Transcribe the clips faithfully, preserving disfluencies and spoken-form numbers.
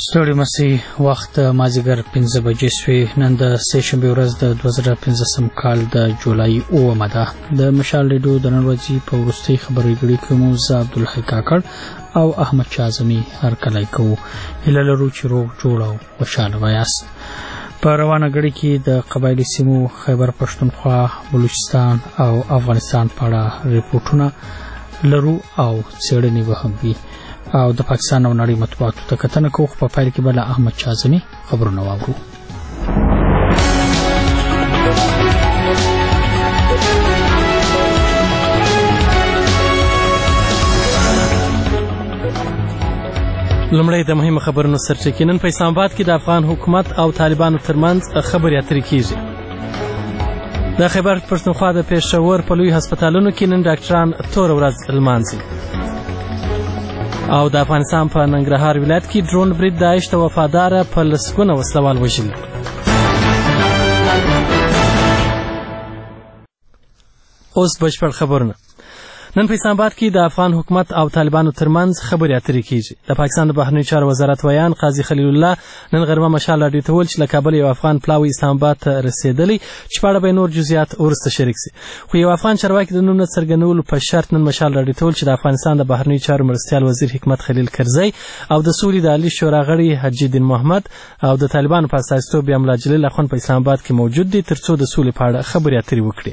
ستړي مسي وخت مازیګر پنځه بجې شوې. نن د سه شنبې ورځ د دوه زره پنځلسم کال د جولای اوومه ده. د مشال ریډیو د نن ورځې په وروستۍ خبرګړۍ کې مو زه عبدالحی کاکړ او احمد شاه اعظمي هرکلی کوو. هیله لرو چې روغ جوړ او خوشحاله به یاست. په روانه غړي کې د قبایلي سیمو خیبر پښتونخوا، بلوچستان او افغانستان په اړه ریپورټونه لرو او څېړنې به هم وي او د پاکستان او نړۍ مطبوعاتو ته کتنه کوو. په پیل کې به له احمد شاه اعظمي خبرونه واورو. لومړی د مهمو خبرونو سرچینې. نن په اسلام آباد کې د افغان حکومت او طالبانو ترمنځ خبرې اترې کیږي. د خیبر پښتونخوا د پېښور په لوی هسپتالونو کې نن ډاکټران توره ورځ لمانځي. او د افغانستان په ننګرهار ولایت کې ډرون برید داعش ته وفاداره په لسګونه وسلوال وژلي. اوس بشپړ خبرونه. نن په اسلام آباد کې د افغان حکومت او طالبانو ترمنځ خبرې اترې کیږي. د پاکستان د بهرنیو چارو وزارت ویان قاضي خلیل الله نن غرمه مشال راډیو ته وویل چې له کابل یو افغان پلاوی اسلام آباد ته رسېدلی چې په اړه به نور جزئیات وروسته شریک سي. خو یو افغان چارواکي د نوم نه څرګندولو په شرط نن مشال راډیو ته وویل چې د افغانستان د بهرنیو چارو مرستیال وزیر حکمت خلیل کرزی او د سولې د عالي شورا غړي حجي الدین محمد او د طالبانو په استازیتوب بیا ملا جلیل اخوند په اسلام آباد کې موجود دي ترڅو د سولې په اړه خبرې اترې وکړي.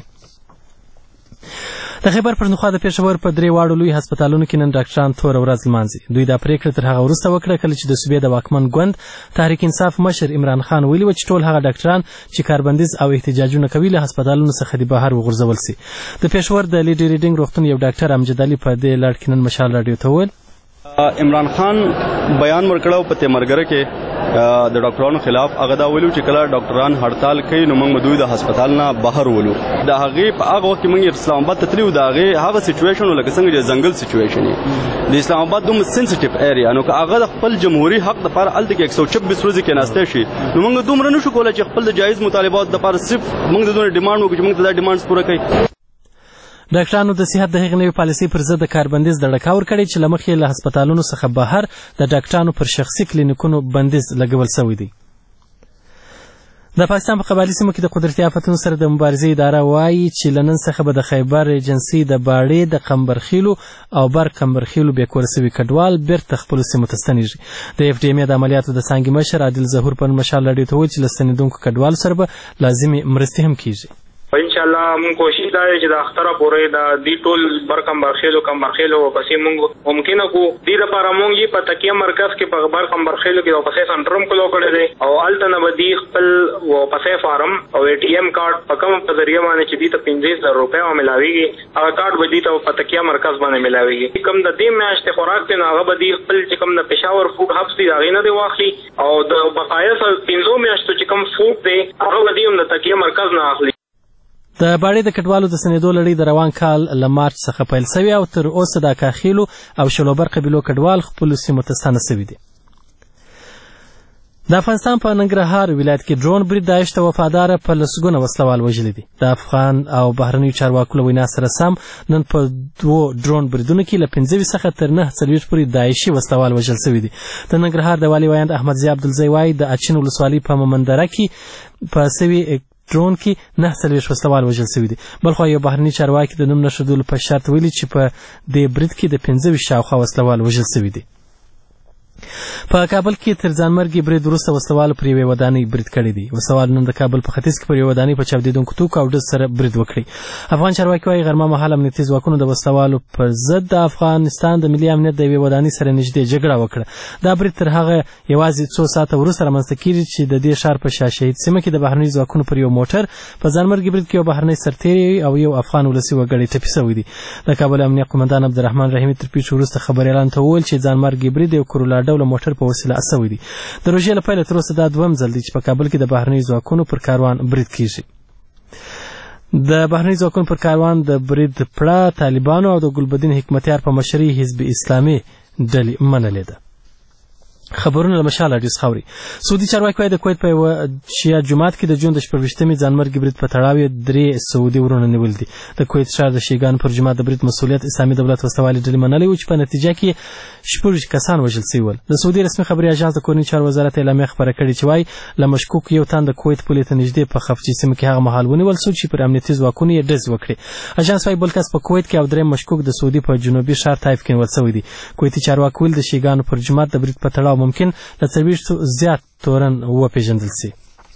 د خیبر پښتونخوا د پېښور په درې واړو لوی هسپتالونو کې نن ډاکټران توره ورځ لمانځي. دوی دا پریکړه تر هغه وروسته وکړه کله چې د صوبې د واکمن ګوند تحریک انصاف مشر عمران خان ویلي و چې ټول هغه ډاکټران چې کاربندیز او احتجاجونه کوي له هسپتالونو څخه د بهر وغورځول سي. د پېښور د لیډي ریډینګ روغتون یو ډاکټر امجد علي په دې لړ کې نن مشال راډیو ته وویل عمران خان بیان ورکړو په تیمرګره کې د ډاکټرانو خلاف. هغه دا ویلو چې کله ډاکټران هړتال کوي نو موږ دوی د هسپتال نه بهر ولو. د هغې په هغه وخت کې موږ اسلام آباد ته تللو. د هغې هغه سچویشن لکه څنګه چې ځنګل سچویشن دی د اسلام آباد دومره سنسټیو ایریا نو که هغه د خپل جمهوري حق دپاره هلته کې یک سو چوبیس ورځې کېناستی شي نو موږ دومره نشو کولی چې خپل د جایز مطالباتو دپاره صرف موږ د دوی ډیمانډ وکړو چې موږ ته دا ډیمانډز پوره کړي. ډاکټرانو د صحت د هغې نوې پالیسۍ پر ضد د کاربندیز دړکه ورکړې چې له مخې له هسپتالونو څخه بهر د ډاکټرانو پر شخصي کلینیکونو بندیز لګول شوی دی. د پاکستان په قبایلي سیمو کې د قدرتي آفتونو سره د مبارزې اداره وایي چې له نن څخه به د خیبر ایجنسۍ د باړې د قمبرخیلو او بر قمبرخیلو بې کوره شوي کډوال بیرته خپلو سیمو ته ستنېږي. د اف ډي ایم ای د عملیاتو د څانګې مشر عادل ظهور په مشال راډیو ته وویل چې له ستنېدونکو کډوالو سره به لازمې مرستې هم کیږي. ان شاء الله مونږ کوشش دا چې د اختره پورې د دې ټول برکم برخېلو کم برخېلو پسې مونږ ممکنه کو دې لپاره مونږ یې په تکیه مرکز کې په برکم برخېلو کې پسې سنټرم کلو کړی دی او هلته نه به دې خپل پسې فارم او اے ټي ایم کارت په کوم په ذریعه باندې چې دې ته پنځه زره روپۍ ملاویږي هغه کارت به دې ته په تکیه مرکز باندې ملاویږي. کوم د دې میاشتې خوراک دی نو هغه به دې خپل چې کوم د پېښور فوډ هبس دی هغې نه دی واخلي او د بقایا پنځو میاشتو چې کوم فوډ دی هغه به دې هم د تکیه مرکز نه اخلي. د باړې د کډوالو د ستنېدو لړۍ د روان کال له مارچ څخه پیل شوې او تر اوسه د اکاخیلو او شلوبر قبیلو کډوال خپلو سیمو ته ستانه شوي دي. د افغانستان په ننګرهار ولایت کې ډرون برید داعش ته وفاداره په لسګونه وسلوال وژلي دي. د افغان او بهرنیو چارواکو له وینا سره سم نن په دوو ډرون بریدونو کې له پنځه ویشت څخه تر نهه څلوېښت پورې داعشي وسلوال وژل شوي دي. د ننګرهار د والي ویاند احمدضیاء عبدالزی وایي د اچین ولسوالۍ په ممندره کې په سوي ډرون کې نه څلوېښت وسلوال وژل شوي دي. بلخوا یو بهرني چارواکي د نوم نه ښودلو په شرط ویلي چې په دې برید کې د پنځه ویشت شاوخوا وسلوال وژل شوي دي. په کابل کې تر ځانمرګي برید وروسته وسلوالو پر یوې ودانۍ برید کړی دی. وسلوالو نن د کابل په ختیځ کې پر یوې ودانۍ په چاودېدونکو توکو او ډز سره برید وکړی. افغان چارواکي وایي غرمه مهال امنیتي ځواکونو د وسلوالو پر ضد د افغانستان د ملي امنیت د یوې ودانۍ سره نږدې جګړه وکړه. دا برید تر هغه یوازې څو ساعته وروسته رامنځته کېږي چې د دې ښار په شاه شهید سیمه کې د بهرنیو ځواکونو پر یو موټر په ځانمرګي برید کې یو بهرنی سرتېری او یو افغان ولسي وګړی ټپي شوي دي. د کابل امنیه قومندان عبدالرحمن رحیمي تر پیښې وروسته خبریالانو ته وویل چې ځانمرګي برید یو کرولا ډوله موټر په وسیله اسوي دي. د روژې له پیله تر اوسه دا دویم ځل دی چې په کابل کې د بهرنیو ځواکونو پر کاروان برید کیږي. د بهرنیو ځواکونو پر کاروان د برید پړه طالبانو او د ګلبدین حکمتیار په مشرۍ حزب اسلامي ډلې منلې ده. خبرونه له مشال اډیس خوري. سعودي چارواکي وايي د کویت په یو شیعه جماعت کې د جون د شپږویشتمې ځانمرګي برید په تړاو درې سعودي ورونه نیول دي. د کویت ښار د شیعاګانو پر جماعت د برید مسؤلیت اسلامي دولت وسوالي ډلې منلې و چې په نتیجه کې شپږ کسان وژل شوي ول. د سعودي رسمي خبري اژانس د کورني چارو وزارت اعلامیه خبره کړې چې وايي له مشکوک یو تن د کویت پولې ته نږدې په خفجي سیمه کې هغه مهال ونیول شو چې پر امنیتي ځواکونو یې ډز وکړي. اژانس وايي بل کس په کویت کې او درېیم مشکوک د سعودي په جنوبي ښار طایف کې نیول شوی دی. کویتي چارواکي ویل د شیعاګانو پر جماعت د برید په تړاو ممکن له څلوېښتو زیات تورن وپېژندل شي.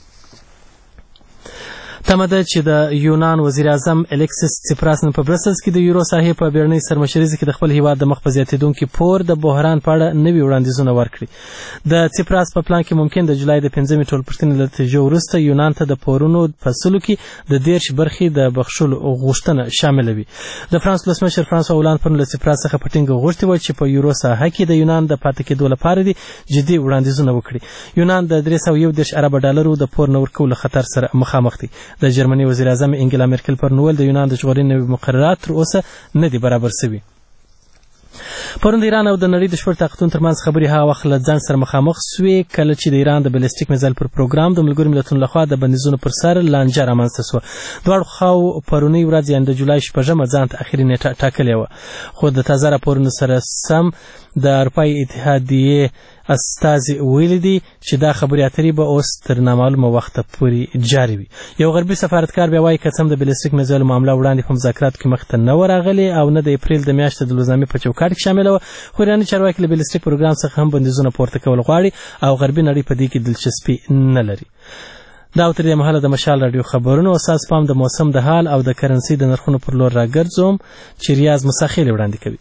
تمه ده چې د یونان وزیر اعظم الیکسیس سیپراس نن په برسلز کې د یورو ساحې په بیړنۍ سرمشریزه کې د خپل هیواد د مخ په زیاتېدونکي پور د بحران په اړه نوي وړاندیزونه ورکړي. د سیپراس په پلان کې ممکن د جولای د پنځمې ټولپوښتنې له نتیجو وروسته یونان ته د پورونو فصلو کې د دېرش برخې د بخښلو غوښتنه شامله وي. د فرانس ولسمشر فرانسوا هولند پرون له سیپراس څخه په ټینګه غوښتي وه چې په یورو ساحه کې د یونان د پاتې کېدو لپاره دي جدي وړاندیزونه وکړي. یونان د درې سوه یو دېرش اربه ډالرو د پور نه ورکولو خطر سره مخامخ دی. د جرمني وزیر اعظم انګلا مرکل پر نوول د یونان د ژغورنې نوي مقررات تر اوسه نه دي برابر شوي. پرون د ایران او د نړۍ د شپږ طاقتونو ترمنځ خبرې هغه وخت له ځنډ سره مخامخ سوې کله چې د ایران د بلیسټیک میزایل پر پروګرام د ملګرو ملتونو لخوا د بندیزونو پر سر لانجه رامنځته شوه. دواړو خواو پرونۍ ورځ یعنې د جولای شپږمه ځان ته اخري نیټه ټاکلې وه، خو د تازه راپورونو سره سم د اروپایي اتحادیې استازي ویلي دي چې دا خبرې اترې به اوس تر نامعلومه وخته پورې جاري وي. یو غربي سفارتکار بیا وایي که څه هم د بلیسټیک میزایلو معامله وړاندې په مذاکراتو کې مخته نه وه راغلې او نه د اپریل د میاشتې د لوزنامې په چوکاټ کې شامله وه، خو ایراني چارواکي له بلیسټیک پروګرام څخه هم بندیزونه پورته کول غواړي او غربي نړۍ په دې کې دلچسپي نه لري. دا او تر دې مهاله د مشال راډیو خبرونو اساس پام د موسم د حال او د کرنسي د نرخونو پر لور راګرځوم چې ریاض مساخیل وړاندې کوي.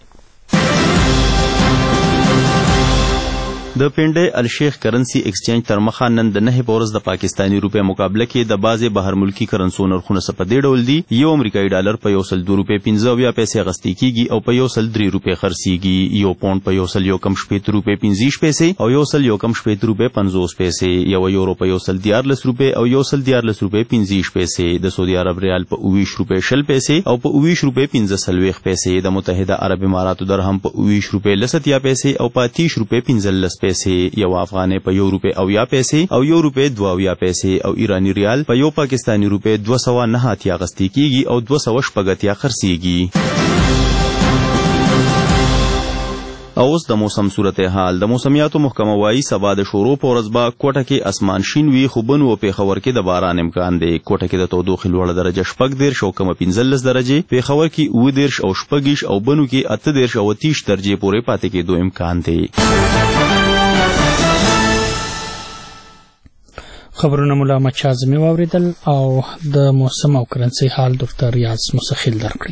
د پنډۍ الشیخ کرنسی ایکسچینج تر مخه نن د نهه په ورځ د پاکستاني روپۍ مقابله کې د بعضې بهر ملکي کرنسو نرخونه څه په دې ډول دي: یو امریکایي ډالر په یو سل دوه روپۍ پنځه اویا پیسې اخیستل کېږي او په یو سل درې روپۍ خرڅېږي. یو پونډ په یو سل یو کم شپېته روپۍ پنځه ویشت پیسې او یو سل یو کم شپېته روپۍ پنځوس پیسې. یو یورو په یو سل دیارلس روپۍ او یو سل دیارلس روپۍ پنځه ویشت پیسې. د سعودي عرب ریال په اوه ویشت روپۍ شل پیسې او په اوه ویشت روپۍ پنځه څلوېښت پیسې. د متحده عرب اماراتو درهم په اوه ویشت روپۍ لس اتیا پیسې او په اته ویشت روپۍ پنځلس پیسې. یو افغانۍ په یو روپۍ اویا پیسې او یو روپۍ دوه اویا پیسې او ایرانی ریال په یو پاکستانی روپۍ دوه سوه نهه اتیا اخیستل کېږي او دوه سوه شپږ اتیا خرڅېږي. اوس د موسم صورتحال. د موسمیاتو محکمه وایي سبا د شورو په ورځ به کوټه کې اسمان شین وي، خو بن و پېښور کې د باران امکان دی. کوټه کې د تودوخې لوړه درجه شپږ دېرش او کمه پنځلس درجې، پېښور کې اوه دېرش او شپږ او بنو کې اته دېرش او اته ویشت درجې پورې پاتې کېدو امکان دی. خبرونه مولا احمد شاه اعظمي واورېدل او د موسم او کرنسي حال ډاکټر ریاض مسخیل درکړي.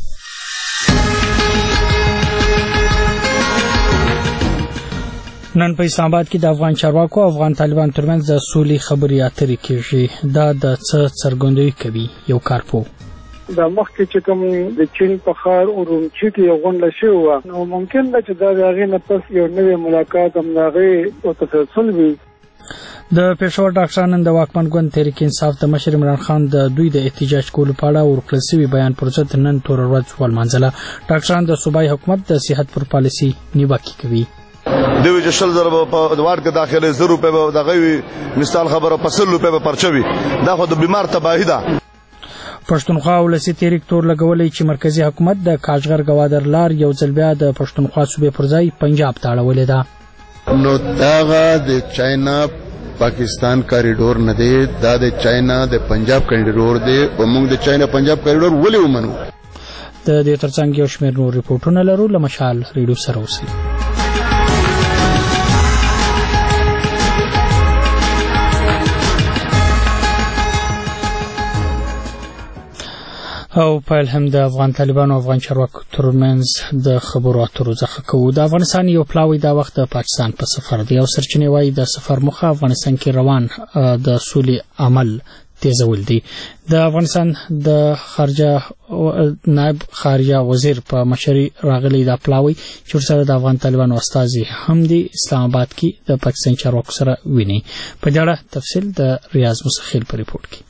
نن په اسلام آباد کې د افغان چارواکو او افغان طالبان ترمنځ د سولې خبرې اترې کېږي. دا د څه څرګندوي کوي؟ یو کارپو دا مخکې چې کوم د چین په ښار اورمچي کې یو غونډه شوې وه، نو ممکن ده چې دا د هغې نه پس یو نوی ملاقات هم د هغې په تسلسل وي. د پېښور ډاکټران نن د واکمن ګوند تحریک انصاف د مشر عمران خان د دوی د احتجاج کولو په اړه ورکړل شوي بیان پر ضد نن توره ورځ ولمانځله. ډاکټران د صوبایي حکومت د صحت پر پالیسي نیوکې کوي. دوی چې شل زره په واټ کې داخله زر روپۍ به دغه مثال خبره په سل روپۍ به پرچوي، دا خو د بیمار تباهي ده. پښتونخوا ولسي تحریک تور لګولی چې مرکزی حکومت د کاچغر ګوادر لار یو ځل بیا د پښتونخوا صوبې پر ځای پنجاب ته اړولې ده. نو داغه د چاینا پاکستان کاریډور نه دی، دا د چاینا د پنجاب کاریډور دی او موږ د چاینا پنجاب کاریډور ولې ومنو؟ د دې ترڅنګ یو شمېر نور ریپورټونه لرو. له مشال ریډیو سره اوسئ. او پیل هم د افغان طالبان او افغان چارواکو ترمنځ د خبرو اترو څخه کوو. د افغانستان یو پلاوی دا وخت د پاکستان په سفر دی او سرچینې وایي د سفر موخه افغانستان کې روان د سولې عمل تیزول دی. د افغانستان د خارجه نائب خارجه وزیر په مشرۍ راغلی دا پلاوی چې ورسره د افغان طالبانو استازي هم دی اسلام آباد کې د پاکستان چارواکو سره ویني. په دې اړه تفصیل د ریاض مسخیل په ریپورت کې.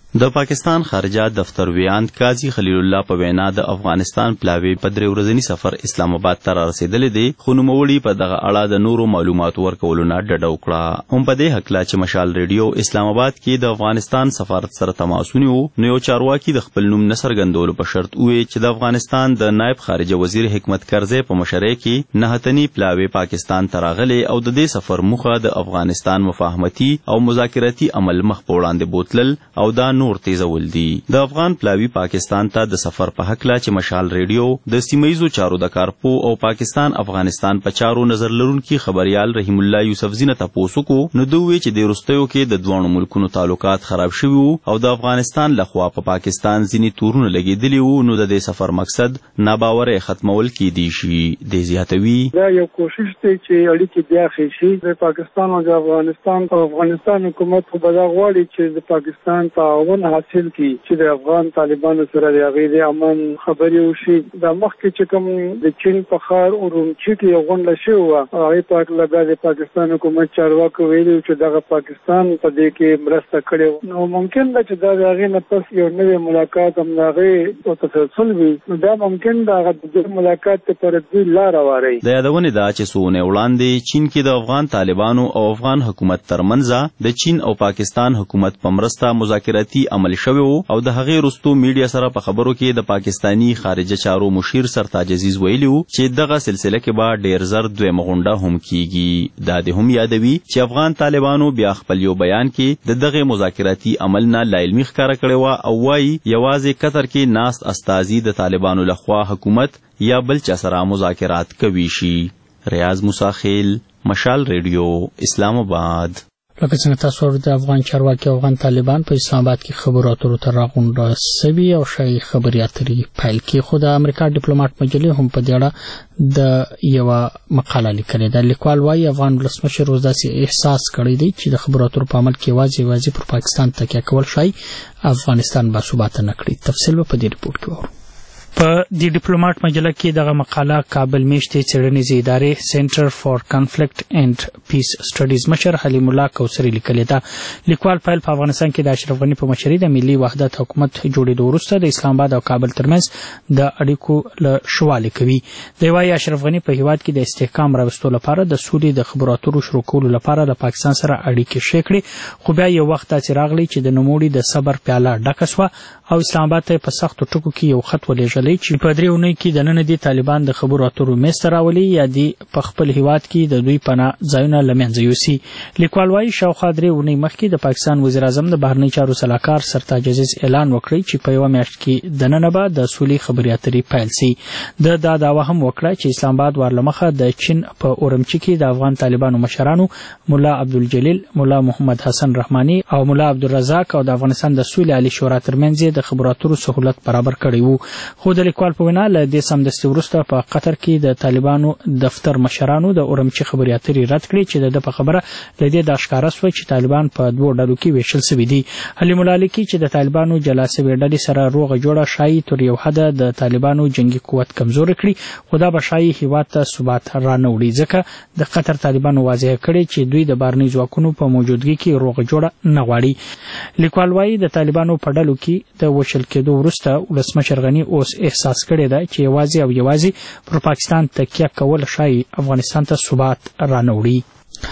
د پاکستان خارجه دفتر ویاند قاضي خلیل الله په وینا د افغانستان پلاوی په درې ورځني سفر اسلام آباد ته رسیدلې دي، خو نوموړي په دغه اړه د نورو معلوماتو ورکولو نه ډډه وکړه. هم په دې هکله چې مشال ریډیو اسلام آباد کې د افغانستان سفارت سره تماسونه وو، نو یو چارواکي د خپل نوم نه څرګندولو په شرط وویل چې د افغانستان د نائب خارجه وزیر حکمت کرزی په مشرۍ کې نهتنی پلاوی پاکستان ته راغلي او د دې سفر موخه د افغانستان مفاهمتي او مذاکراتي عمل مخ په وړاندې بوتلل او دا نور تیزول دي. د افغان پلاوی پاکستان ته د سفر په حق لا چې مشال ریډیو د سیمایزو چارو د کارپو او پاکستان افغانستان په چارو نظر لرونکي خبريال رحیم الله یوسف زینه تاسو کو نو دوی چې د روستیو کې د دوه ملکونو تعلقات خراب شوي او د افغانستان لخوا په پا پاکستان ځینی تورونه لګیدلی وو، نو د دې سفر مقصد ناباور ختمول کې دي شي. د زیاتوي دا یو کوشش دی چې اړیکې بیا خېشي د پاکستان او د افغانستان او افغانستان حکومت په بدا غواړي چې د پاکستان تعاون حاصل کی چې د افغان طالبانو سره د هغې د امن خبرې وشي. دا مخکې چې کوم د چین په ښار اورمچي کې یو غونډه شوې وه، هغې په هکله بیا د پاکستان حکومت چارواکو ویلي چې دغه پاکستان په دې کې مرسته کړې، نو ممکن ده چې دا د هغې نه پس یو نوی ملاقات هم د هغې په تسلسل وي، نو دا ممکن ده هغه د دې ملاقات لپاره دوی لاره واروي. د یادونې ده چې څو اونۍ وړاندې چین کې د افغان طالبانو او افغان حکومت ترمنځ د چین او پاکستان حکومت په مرسته مذاکراتي عمل شوی او د هغې وروستو میډیا سره په خبرو کې د پاکستانی خارجه چارو مشیر سرتاج عزیز ویلي وو چې دغه سلسله کې به ډېر زر دویمه غونډه هم کیږي. دا د هم یادوي چې افغان طالبانو بیا خپل یو بیان کې د دغه مذاکراتي عمل نه لاعلمي ښکاره کړې وه او وایي یوازې قطر کې ناست استازي د طالبانو لخوا حکومت یا بل چا سره مذاکرات کوي شي. ریاض موسی خیل، مشال ریډیو، اسلام آباد. لکه څنګه تاسو ورته د افغان چارواکي او افغان طالبان په اسلام آباد کې خبرو اترو ته راغونډه سوي او شای خبري اترې پیل کې، خو د امریکا ډیپلوماټ مجلې هم په دې اړه د یو مقاله لیکلې ده. لیکوال وايي افغان ولسمشر روز داسې احساس کړی دی چې د خبرو اترو په عمل کې یوازې یوازې پر پاکستان تکیه کول شای افغانستان باثباته نه کړي. تفصیل په دې رپورټ کې وورو. په د ډیپلوماټ مجله کې دغه مقاله کابل میشتې څېړنیزې ادارې سنټر فار کنفلیکټ اینڈ پیس سټډیز مشر حلیم الله کوثري لیکلې ده. لیکوال پیل په افغانستان کې د اشرف غني په مشرۍ د ملي وحدت حکومت جوړېدو وروسته د اسلام آباد او کابل ترمنځ د اړیکو له شوالې کوي. دی وايي اشرف غني په هیواد کې د استحکام راوستلو لپاره د سولې د خبرو اترو شروع کولو لپاره له پاکستان سره اړیکې ښې کړې، خو بیا یو وخت داسې راغلی چې د نوموړي د صبر پیاله ډکه سوه او اسلام آباد ته په سختو ټکو کې یو خط ولېږلی چې په درې اونۍ کې دننه دي طالبان د خبرو اترو منځ ته راولي یا دي په خپل هیواد کې د دوی پناه ځایونه له منځه یوسي. لیکوال وايي شاوخوا درې اونۍ مخکې د پاکستان وزیر اعظم د بهرنۍ چارو سلاکار سرتاج عزیز اعلان وکړی چې په یوه میاشت کې دننه به د سولې خبرې اترې پیل سي. د دا دعوه هم وکړه چې اسلام آباد ورلمخه د چین په اورمچي کې د افغان طالبانو مشرانو مولا عبدالجلیل، مولا محمد حسن رحماني او مولا عبدالرزاق او د افغانستان د سولې عالي شورا ترمنځ د خبرو اترو سهولت برابر کړی وو. خو د لیکوال په وینا له دې سمدستي وروسته په قطر کې د طالبانو دفتر مشرانو د اورمچي خبرې اترې رد کړې چې د په خبره له دې د ښکاره سوه چې طالبان په دوو ډلو کې ویشل سوي دي. حلیم الله لیکي چې د طالبانو جلا سوې ډلې سره روغه جوړه ښایي تر یو حده د طالبانو جنګي قوت کمزوری کړي، خو دا به ښایي هیواد ته ثبات رانه وړي، ځکه د قطر طالبانو واضح کړي چې دوی د بهرني ځواکونو په موجودګۍ کې روغه جوړه نه غواړي. لیکوال وايي د طالبانو په ډلو کې د وشل کېدو وروسته ولسمشر غني اوس احساس کړی دی چې یوازې او یوازې پر پاکستان تکیه کول شای افغانستان ته ثبات رانوړي.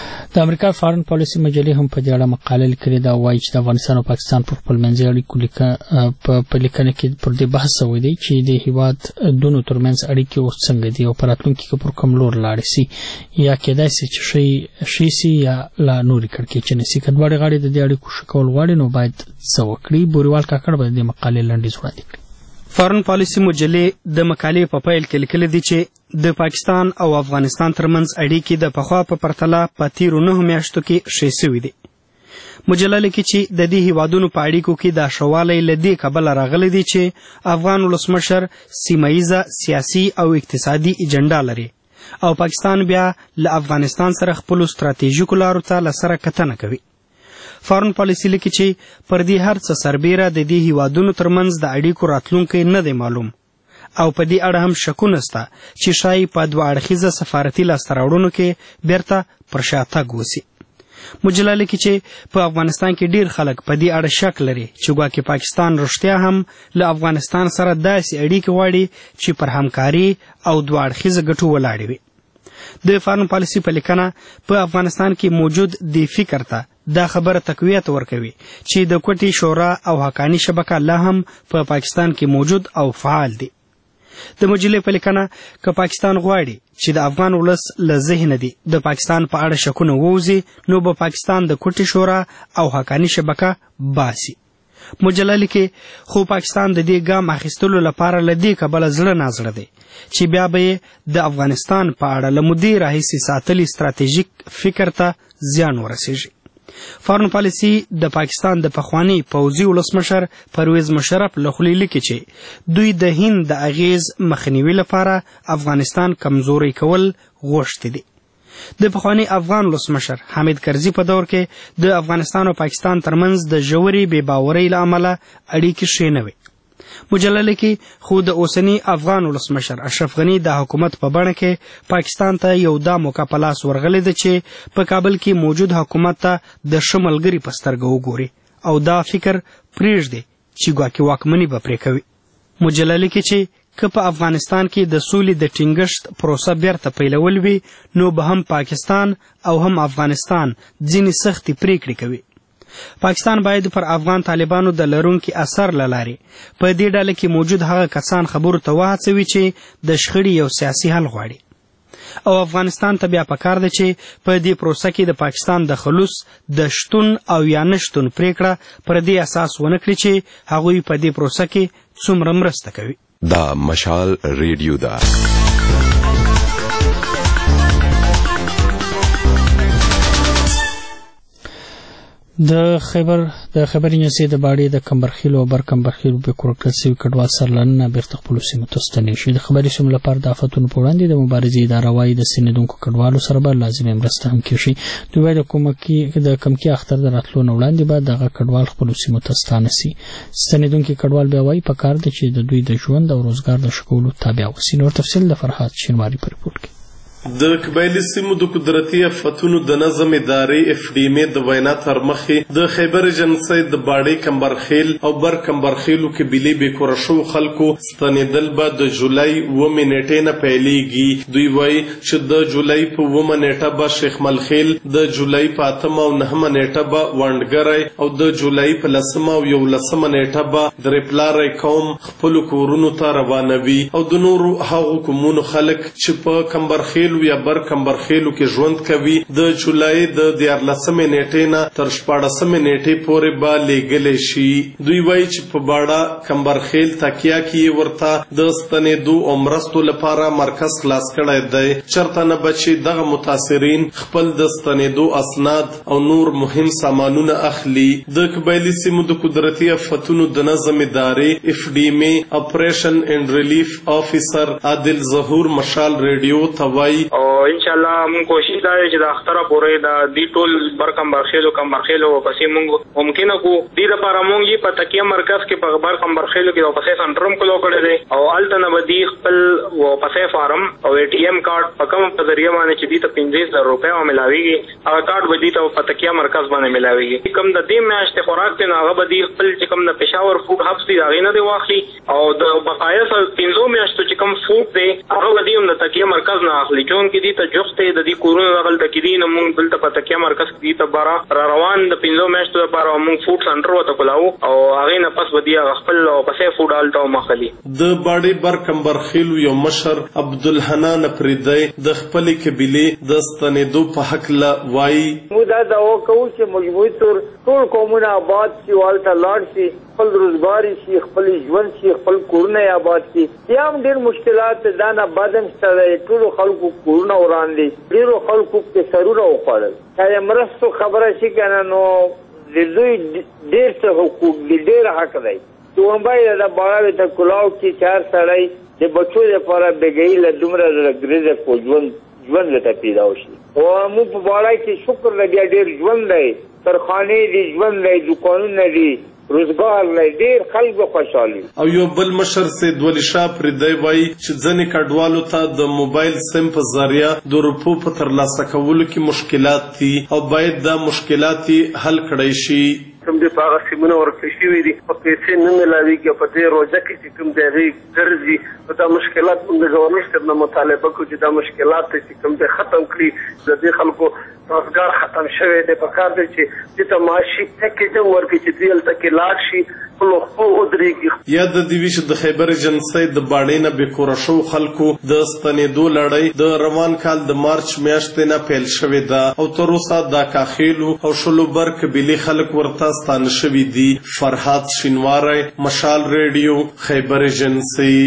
د امریکا فارن پالیسي مجلې هم په دې اړه مقاله لیکلې ده او وایي چې د افغانستان او پاکستان پر خپل منځي اړیکو په لیکنه کې پر دې بحث شوی دی چې د هیواد دونو ترمنځ اړیکې اوس څنګه دي او په راتلونکي کې پر کوم لور لاړې سي یا کېدای سي چې شی شي سي یا لا نورې کړکېچنې سي. که دواړې غاړې د دې اړیکو ښه کول غواړي نو باید څه وکړي. بوریوال کاکړ به د دې مقالې لنډیز وړاندې کړي. فارن پالیسي مجلې د مقالې په پیل کې لیکلي دي چې د پاکستان او افغانستان ترمنځ اړیکې د پخوا په پرتله په تیرو نهو میاشتو کې ښې سوي دي. مجله لیکي چې د دې هیوادونو په اړیکو کې دا ښهوالی له دې کبله راغلی دی چې افغان ولسمشر سیمه سیاسي او اقتصادي ایجنډا لري او پاکستان بیا له افغانستان سره خپلو ستراتیژیکو لارو ته له سره کتنه کوي. فارن پالیسي لیکي چې پر دې هر څه سربیره د دې هیوادونو ترمنځ د اړیکو راتلونکی نه دی معلوم او په دې اړه هم شکونه سته چې شاید په دوه اړخیزه سفارتي لاسته راوړنو کې بیرته پر شا تګ وسي. مجله لیکي چې په افغانستان کې ډیر خلک په دې اړه شک لري چې ګواکې پاکستان رښتیا هم له افغانستان سره داسې اړیکې غواړي چې پر همکاري او دوه اړخیزه ګټو ولاړې وي. د فارن پالیسي په لیکنه په افغانستان کې موجود دی فکر ته دا خبره تقویت ورکوي چې د کوټي شورا او حقانی شبکه لا هم په پا پاکستان کې موجود او فعال دي. د مجلې په لیکنه که پاکستان غواړي چې د افغان ولس له ذهنه دي د پاکستان په اړه شکونه ووځي نو به پاکستان د کوټي شورا او حقانی شبکه باسي. مجله لیکي خو پاکستان د دې ګام اخیستلو لپاره له دې کبله زړه نازړه دی چې بیا به د افغانستان په اړه له مودې راهیسې ساتلي ستراتیژیک فکر ته زیان ورسیږي. فارن پالیسي د پاکستان د پخوانی پوځي ولسمشر پرویز مشرف له خولې لیکي چې دوی د هند د اغیز مخنیوي لپاره افغانستان کمزوري کول غوښتي دي. د پخوانی افغان ولسمشر حامد کرزي په دور کې د افغانستان او پاکستان ترمنځ د ژورې بې باورۍ له امله اړیکې ښې نه وې. مجله لیکي خو د اوسني افغان ولسمشر اشرف غني د حکومت په بڼه کې پاکستان ته یو دا موقع په لاس ورغلی ده چې په کابل کې موجود حکومت ته د ښه ملګري په سترګه وګوري او دا فکر پرېږدي چې ګواکې واکمني به پرې کوي. مجله لیکي چې که په افغانستان کې د سولې د ټینګښت پروسه بیرته پیلول وي نو به هم پاکستان او هم افغانستان ځینې سختې پریکړې کوي. پاکستان باید پر افغان طالبانو د لرونکي اثر له لارې په دې ډله کې موجود هغه کسان خبرو ته وهڅوي چې د شخړې یو سیاسي حل غواړي او افغانستان ته بیا پکار ده چې په دې پروسه کې د پاکستان د خلوص د شتون او یا نشتون پریکړه پر دې اساس ونه کړي چې هغوی په دې پروسه کې څومره مرسته کوي. دا مشال ریډیو ده. د خیبر د خیبر یونیورسيټي د باړې د کمبرخیلو او بر کمبرخیلو په کورکټ سوي کډوال سرلانه بیرته خپل سیمو ته ستنې شي. د خبري سیمو لپاره د آفتونو په وړاندې د مبارزې اداره وايي د سیندونکو کډوالو سره به لازمي مرسته هم کیږي. دوی وايي د کومکی د کمکی اختر د راتلو نه وړاندې به دغه کډوال خپل سیمو ته ستانه شي. ستنیدونکو کډوال بیا وايي په کار دي چې د دوی د ژوند او روزګار د شکولو تابع وسی. نور تفصیل د فرحات شینواری په ریپورت کې. د قبایلی سیمو د قدرتي آفتونو د نظم ادارې اف ډي ام د وینا تر مخې د خیبر ایجنسۍ د باړې کمبرخیل او بر کمبرخیلو کې بلی بې کوره شو خلکو ستنېدل به د جولای اوومې نیټې نه پیلېږي. دوی وایي چې د جولای په اوومه نیټه به شیخ ملخیل، د جولای په اتمه او نهمه نیټه به وانډګری او د جولای په لسمه او یولسمه نیټه به درېپلاری قوم خپلو کورونو ته روانوي او د نورو هغو قومونو خلک چې په کمبرخیل یا بر کمبرخیلو کې ژوند کوي د جولای د دیارلسمې نیټې نه تر شپاړسمې نیټې پورې به لیږلی شي. دوی وایي چې په باړه کمبرخیل تکیه کې ورته د ستنېدو او مرستو لپاره مرکز خلاص کړی دی. چرته نه به چې دغه متاثرین خپل د ستنېدو اسناد او نور مهم سامانونه اخلي. د قبایلي سیمو د قدرتي آفتونو د نظم ادارې اف ډي ام اپریشن اینڈ ریلیف افیسر عادل ظهور مشال ریډیو ته وایي او ان شاء الله مون کوشش دا چې د اختره پورې د دې ټول بر کمبرخیلو کمبرخیلو پسې مونږ ممکنه کو دې لپاره مونږ یې په تکیه مرکز کې په بر کمبرخیلو کې او پسې سنټرم کولو کړی دی او الته نه بدی خپل و پسې فارم او ای ټي ایم کارت په کوم په ذریعہ باندې چې دې ته پنځه زره روپیا ملاويږي هغه کارت بدی ته په تکیه مرکز باندې ملاويږي. کوم د دې میاشتې خوراک ته هغه بدی خپل چې کوم د پېښور فوډ هبس دی هغه نه دی واخلي او د بقایا سره پنځه میاشتو چې کوم فوډ دی هغه بدی هم د تکیه مرکز نه اخلي. چون کې دي ته جوخته د دې کورونو غل د کې دي نو موږ دلته په تکیه مرکز کې ته بارا را روان د پنځو میاشتو لپاره موږ فوډ سنټر وته کولاو او هغه نه پس بدی خپل او پسې فوډ آلته مخلي. د باړې بر کمبرخیل یو مشر عبدالحنان پریدی د خپل قبيله د ستنېدو په حق لا وایي موږ دا دعوا کوو چې مجموعي تور ټول قومونه آباد شي والته لاړ شي خپل روزګار شي خپل ژوند شي خپل کورونه آباد شي. یا هم ډېر مشکلات دا نه بعدم شته ټول خلکو کورونه وران دي ډېرو خلکو کې سرونه وخوړل چې مرستو خبره شي کنه نو د دوی ډېر څه حقوق دي ډېر حق دی. تومبای دا باغ ته کلاو کې چار سړی د بچو لپاره بګی له دومره لګریزه کو ژوند ژوند ته پیدا وشي او مو په باغ کې شکر لګیا ډېر ژوند دی ترخانه دي ژوند دی دکانونه دي روزګار لري ډیر خلک خوشحالي. او یو بل مشر سید ولی شاه پردی وایي چې ځینې کډوالو ته د موبایل سیم په ذریعه د روپو په ترلاسه کولو کې مشکلات دي او باید دا مشکلات حل کړی شي. کوم د هغه سیمونه ورکړل شوي دي په پیسې نه ملاویږي په دې روزه کې چې کوم دی هغې ګرځي دا مشکلات موږ د ګورنر صاحب نه مطالبه کوو چې دا مشکلات چې کوم دی ختم کړي د دې خلکو روزګار ختم شوی دی په کار دی چې دې ته معاشي پیکیج هم ورکړي چې دوی هلته کې لاړ شي خپلو خپو ودرېږي. یا د دې وي چې د خیبر ایجنسۍ د باڼې نه بېکوره شوو خلکو د ستنېدو لړۍ د روان کال د مارچ میاشتې نه پیل شوې ده او تر اوسه دا کاخیلو او شلوبر قبیلې خلک ورته ستانه شوي دي. فرحات شینواری، مشال ریډیو، خیبر ایجنسۍ.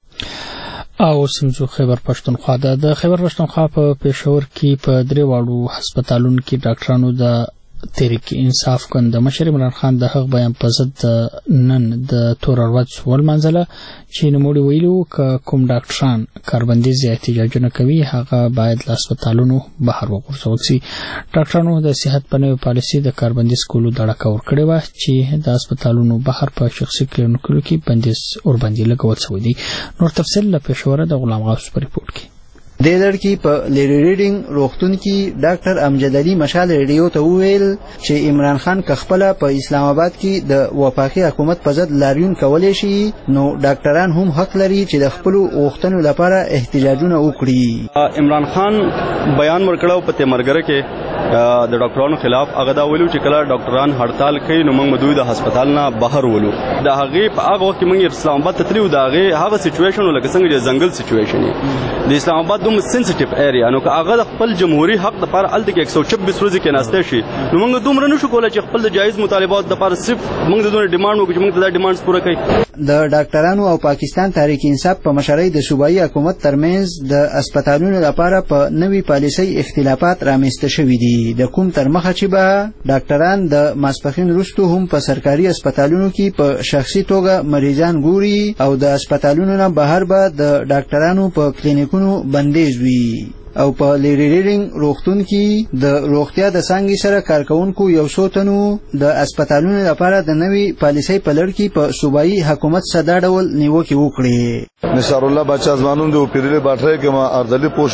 او سمزو خیبر پښتونخوا ده. د خیبر پښتونخوا په پېښور کې په درې واړو هسپتالونو کې ډاکټرانو د تحریک انصاف ګوند د مشر عمران خان د حق بیان په ضد نن د تور ورځ ولمانځله چې نوموړي ویلي وو که کوم ډاکټران کاربندیز یا احتجاجونه کوي هغه باید له هسپتالونو بهر وغورځول سي. ډاکټرانو د صحت په نوې پالیسي د کاربندیز کولو دړکه ورکړې وه چې د هسپتالونو بهر په شخصي کلینیکونو کې بندیز ورباندې لګول سوی دی. نور تفصیل له پېښوره د غلام غوث په ریپورټ کې. د لړکی په لیری ریډینګ روغتون کې ډاکټر امجد علي مشال ریډیو ته وویل چې عمران خان کخپله په اسلام آباد کې د وفاقي حکومت په ضد لاریون کولی شي نو ډاکټران هم حق لري چې د خپلو غوښتنو لپاره احتجاجونه وکړي. عمران خان بیان ورکړو په تیمرګره کې د ډاکټرانو خلاف هغه دا ویلو چې کله ډاکټران هړتال کوي نو موږ دوی د هسپتال نه بهر ولو. د هغې په هغه وخت کې موږ اسلام آباد ته تللي وو. د هغې هغه سچویشن لکه څنګه چې ځنګل سچویشن یې د اسلام آباد دومره سنسټیو ایریا نو که هغه د خپل جمهوري حق دپاره هلته کې یک سو چبیس ورځې کېناستی شي نو موږ دومره نه شو کولی چې خپل د جایز مطالباتو دپاره صرف موږ د دونه ډیمانډ وکړو چې موږ ته دا ډیمانډز پوره کوي. د ډاکټرانو او پاکستان تحریک انصاف په مشرۍ د صوبایي حکومت ترمنځ د اسپتالونو لپاره په نوې پالیسۍ اختلافات رامنځته شوي دي. د کوم تر مخه چې به ډاکټران د ماسپښین وروستو هم په سرکاري اسپتالونو کې په شخصي توګه مریضان ګوري او د اسپتالونو نه بهر به د ډاکټرانو په کلینیکونو بندیز وي. او په لیری ریډینګ روغتون کې د روغتیا د څانګې سره کارکونکو یو څو تنو د اسپتالونو لپاره د نوې پالیسۍ په لړ کې په صوبایي حکومت سره دا ډول نیوکې وکړې. نثار الله بچا ځوانون د پیرلي باټرۍ کې ما اردلي پوش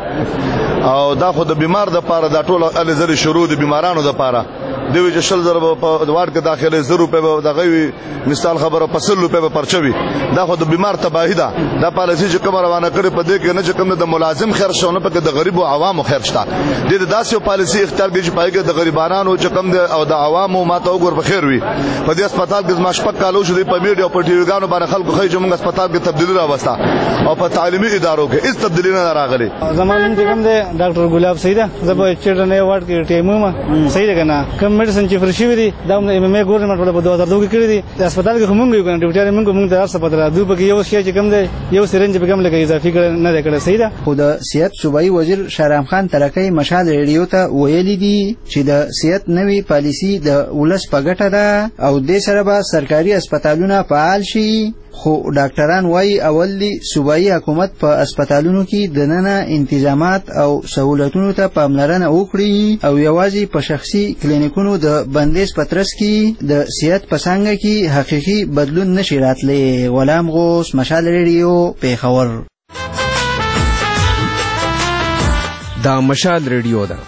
باندې او دا خو د بیمار د پاره دا ټول الزري شروع د بیمارانو د پاره دوی چې شل زره په واټ کې داخله زر روپے به دغه مثال خبره پسل روپے به پرچوي دا خو د بیمار تباہی ده. دا پالیسي چې کوم روانه کړي په دې کې نه چې کوم د ملازم خیر شونه په د غریب او عوامو خیر شته. د داسې پالیسي اختیار کې چې پایګه د غریبانو چې کوم او د عوامو ماته وګور په خیر وي. په دې هسپتال کې ما شپږ کالو شو په میډیا او په ټیوګانو باندې خلکو خې چې موږ هسپتال کې تبدیلی راوسته او په تعلیمي ادارو کې هیڅ تبدیلی نه راغلي. زمونږ چې کوم دی ډاکټر ګلاب سیدا زبر چیرنه واټ کې ټیمو ما صحیح ده کنه کوم میډیسن چې فرشي وي دا ایم ایم ای ګورنمنت په دوه هزار دوه کې کړی دي. هسپتال کې موږ یو کنه ډیوټیار موږ موږ د هر څه پدره دوی په یو شی چې کوم دی یو سرنج په کوم لګي اضافي کړي نه کړي صحیح ده. خو د صحت صوبایي وزیر شهرام خان ترکی مشال ریډیو ته ویلي دي چې د صحت نوې پالیسي د ولس په ګټه ده او د سره به سرکاري هسپتالونه فعال شي. خو ډاکټران وایي اول دی صوبایي حکومت په هسپتالونو کې دننه انتظامات او سہولتونو ته پاملرنه وکړي او یوازې په شخصي کلینیکونو د بندیز په ترڅ کې د صحت په څانګه کې حقیقي بدلون نشي راتلی. غلام غوث، مشال ریډیو، پېښور. دا مشال ریډیو ده.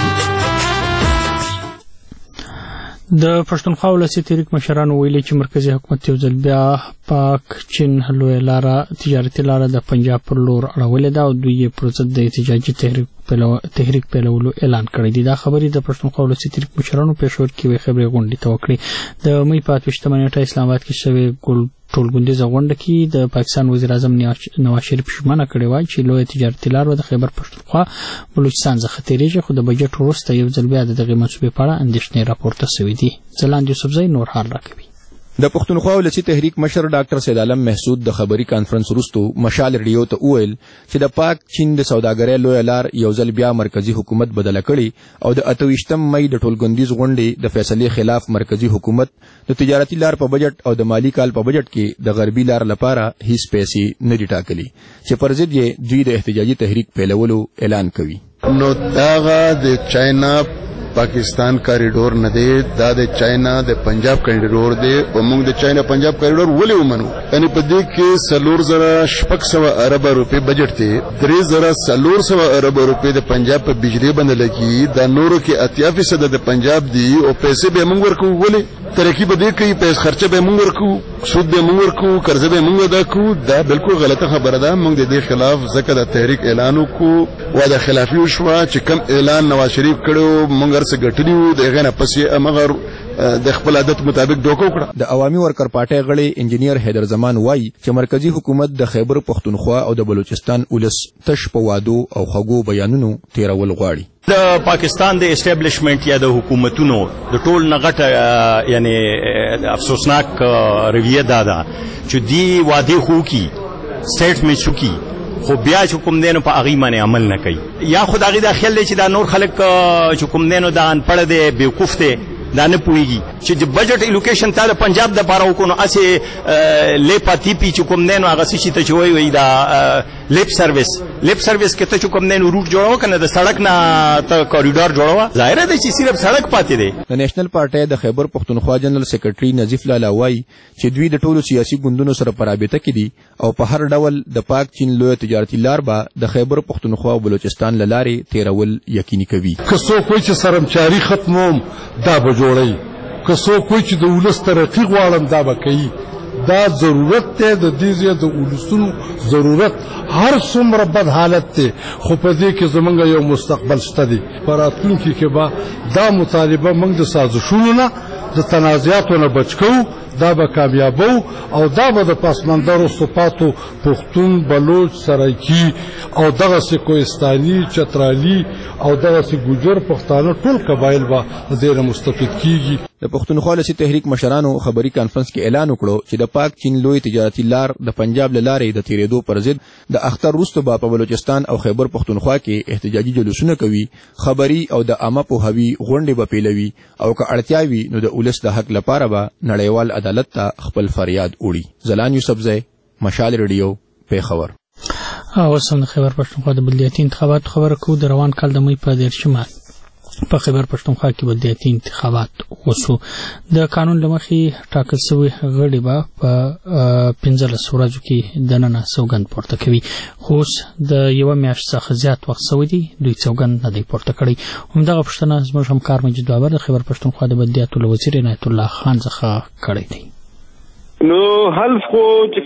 د پښتونخوا ولسي تحریک مشرانو ویلي چې مرکزي حکومت یو ځل بیا پاک چین لویه لاره تجارتي لاره د پنجاب پر لور اړولې ده او دوی یې پر ضد د احتجاجي تحریک تحریک پیلولو اعلان کړی دی. دا خبرې د پښتونخوا ولسي تحریک مشرانو پېښور کې یوې خبرې غونډې ته وکړې. د مۍ په اتویشتمه نیټه اسلام آباد کې شوې ټولګوندیزه غونډه کې د پاکستان وزیر اعظم نواز شریف ژمنه کړې وه چې لویه تجارتي لار به د خیبر پښتونخوا بلوچستان څخه تېرېږي خو د بجټ وروسته یو ځل بیا د دغې منصوبې په اړه اندېښنې راپورته سوي دي. ځلاند یوسفزی نور حال راکوي. د پښتونخوا ولسي تحریک مشر ډاکټر سید عالم محسود د خبري کانفرنس وروسته مشال ریډیو ته وویل چې د پاک چین د سوداګرۍ لویه لار یو ځل بیا مرکزي حکومت بدله کړي او د اتویشتم مۍ د ټولګوندیز غونډې د فیصلې خلاف مرکزي حکومت د تجارتي لار په بجټ او د مالی کال په بجټ کې د غربي لار لپاره هیڅ پیسې نه دي ټاکلي چې پر ضد یې دوی د احتجاجي تحریک پیلولو اعلان کوي. نو هغه د چاینا پاکستان کاریډور نه دی دا د چاینا د پنجاب کاریډور دی او موږ د چاینا پنجاب کاریډور ولې ومنو یعنی په دې کې سلور زره شپږ سوه ارب روپے بجټ دی درې زره سلور سوه ارب روپے د پنجاب په بجلی باندې لګي دا نورو کې اتیا فیصد د پنجاب دی او پیسې به موږ ورکو ولې ترقی به دې کوي پیسې خرچه به موږ ورکو سود به موږ ورکو قرض به موږ ادا کوو دا بالکل غلطه خبره ده موږ د دې خلاف ځکه د تحریک اعلان وکړو و د خلافي وشو چې کم اعلان نواز شریف کړو موږ هر څه ګټلیو دغه نه پس یې مغر د خپل عادت مطابق دوکو کړه د عوامي ورکر پارټي غړي انجینیر حیدر زمان وایي چې مرکزی حکومت د خیبر پختونخوا او د بلوچستان ولس تش په وادو او خغو بیانونو تیرول غواړي د پاکستان د اسټابلیشمنت یا د حکومتونو د ټول نغټه یعنی افسوسناک رویه دادا چې دی وعده خو کی سټیټ می شوکی خو بیا چې کوم دینو په اغي باندې عمل نه کوي یا خدای دا خیال دی چې دا نور خلک چې کوم دینو دا ان پړ دی بیوقوف دی دا نه پويږي چې د بجټ الوکیشن ته د پنجاب د پاره وکونو اسه لې پاتې پی چې کوم دینو هغه شي ته چوي وي دا لیپ سرویس لیپ سرویس کې ته چې کوم دینو روټ جوړاو کنه د سړک نه ته کوریډور جوړاو ظاهر دی چې صرف سړک پاتې دی د نېشنل پارټي د خیبر پختونخوا جنرال سیکریټري نظیف لالا وای چې دوی د ټولو سیاسي ګوندونو سره په رابطه کې دي او په هر ډول د پاک چین لوی تجارتي لار به د خیبر پختونخوا او بلوچستان لارې تیرول یقیني کوي که څوک وایي چې سرمچاري ختموم دا به جوړي که څوک وایي چې د ولس ترقي غواړم دا به کوي دا ضرورت ته د دې د ولسونو ضرورت هر څومره بد حالت ته خو په دې کې زمونږ یو مستقبل شته دی په راتلونکي کې به دا مطالبه موږ د سازشونو نه د تنازعاتو نه بچ کوو دا به کامیابو او دا به د پاسماندارو صفاتو پښتون بلوچ سرایکی او دغسې کوهستاني چترالي او دغسې ګوجر پښتانه ټول قبایل به د دې نه مستفید کیږي د پښتونخوا لسی تحریک مشرانو خبري کانفرنس کې اعلان وکړو چې د پاک چین لوی تجارتي لار د پنجاب لارې د تیرېدو پر ضد د اختر وروسته به په بلوچستان او خیبر پښتونخوا کې احتجاجي جلوسونه کوي خبري او د عامه پوهاوي غونډې به پیلوي او که اړتیا وي نو د ولس د حق لپاره به نړیوال عدالت ته خپل فریاد وړي زلان یوسفزی مشال ریډیو پیښور او سم د خیبر پښتونخوا د بلدیاتي انتخابات خبره کو د روان کال د مې په دیرشمه په خیبر پښتونخوا کې بلدیاتي انتخابات وشو د قانون لمخې ټاکل شوی غړي به په پنځلس ورځو کې دننه سوګند پورته کوي خو د یو میاشت څخه زیات وخت سوی دی دوی سوګند نه دی پورته کړی همدغه پوښتنه زموږ همکار مجید بابر د خیبر پښتونخوا د بلدیاتو له وزیر عنایت الله خان څخه کړی دی نو حلف خو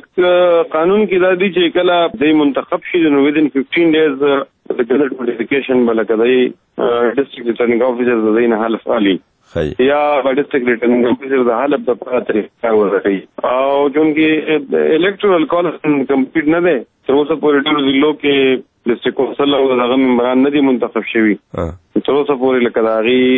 چې قانون کې دا دی چې کله د منتخب شي نو within fifteen days د ګذر نوټیفیکیشن بلکې ډیسټریکټ ریټرنینګ افیسر د دین حلف علی یا ډیسټریکټ ریټرنینګ افیسر د حلف د په طریقه ورغی او چونکه الکټرال کالج کمپلیټ نه ده تر اوسه پورې ټول ضلعو کې ډیسټریکټ کونسل او دغه ممبران نه دي منتخب شوي تر اوسه پورې لکه دا غي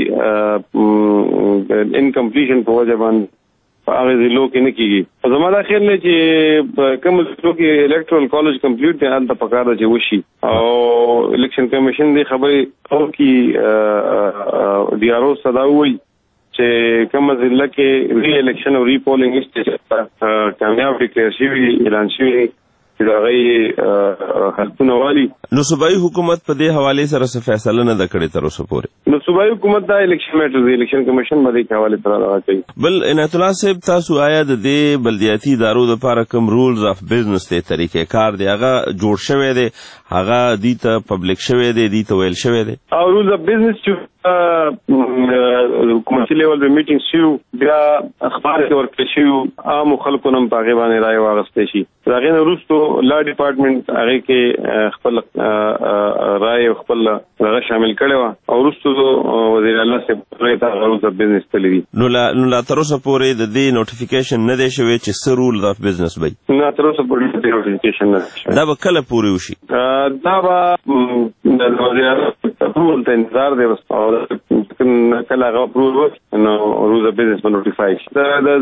انکمپلیشن په وجه باندې هغه ضلعو کې نه کیږي زما دا خیال دی چې کوم ضلعو کې الکټرال کالج کمپلیټ دی هلته پکار دی چې وشي او الیکشن کمیشن دی خبرې او کې ډي آر او صدا وایي چې کوم ضلع کې ری الیکشن او ری پولینګ هیڅ کامیاب ډیکلیئر شوی اعلان شوی چې دا غي حلفونه والی نو صوبایي حکومت په دې حواله سره څه فیصله نه د کړې تر اوسه پورې نو صوبایي حکومت دا الیکشن میټر دی الیکشن کمیشن باندې حواله سره راځي بل عنایت الله صاحب تاسو آیا د دې بلدیاتي ادارو لپاره کوم رولز اف بزنس ته طریقې کار دی هغه جوړ شوی دی هغه دې ته پبلک شوی دی دې ته ویل شوی دی او رولز اف بزنس چې حکومتي لیول به میټینګ شو بیا اخبار ورکړل شو عام خلکو نن په غیبه نه راي واغستې شي دا غي وروسته لا ډپارټمنټ هغه کې خپل رائے خپل هغه شامل کړي او وروسته وزیر اعلی صاحب راته رولز اف بزنس تلوي نو لا نو لا تر اوسه پورې د دې نوټیفیکیشن نه دی شوی چې څه رول اف بزنس وي نه تر اوسه پورې د نوټیفیکیشن نه دا به کله پورې وشي دا به د وزیر اعلی ټول ته انتظار دی او کله هغه اپروول نو رولز اف بزنس نوټیفای شي د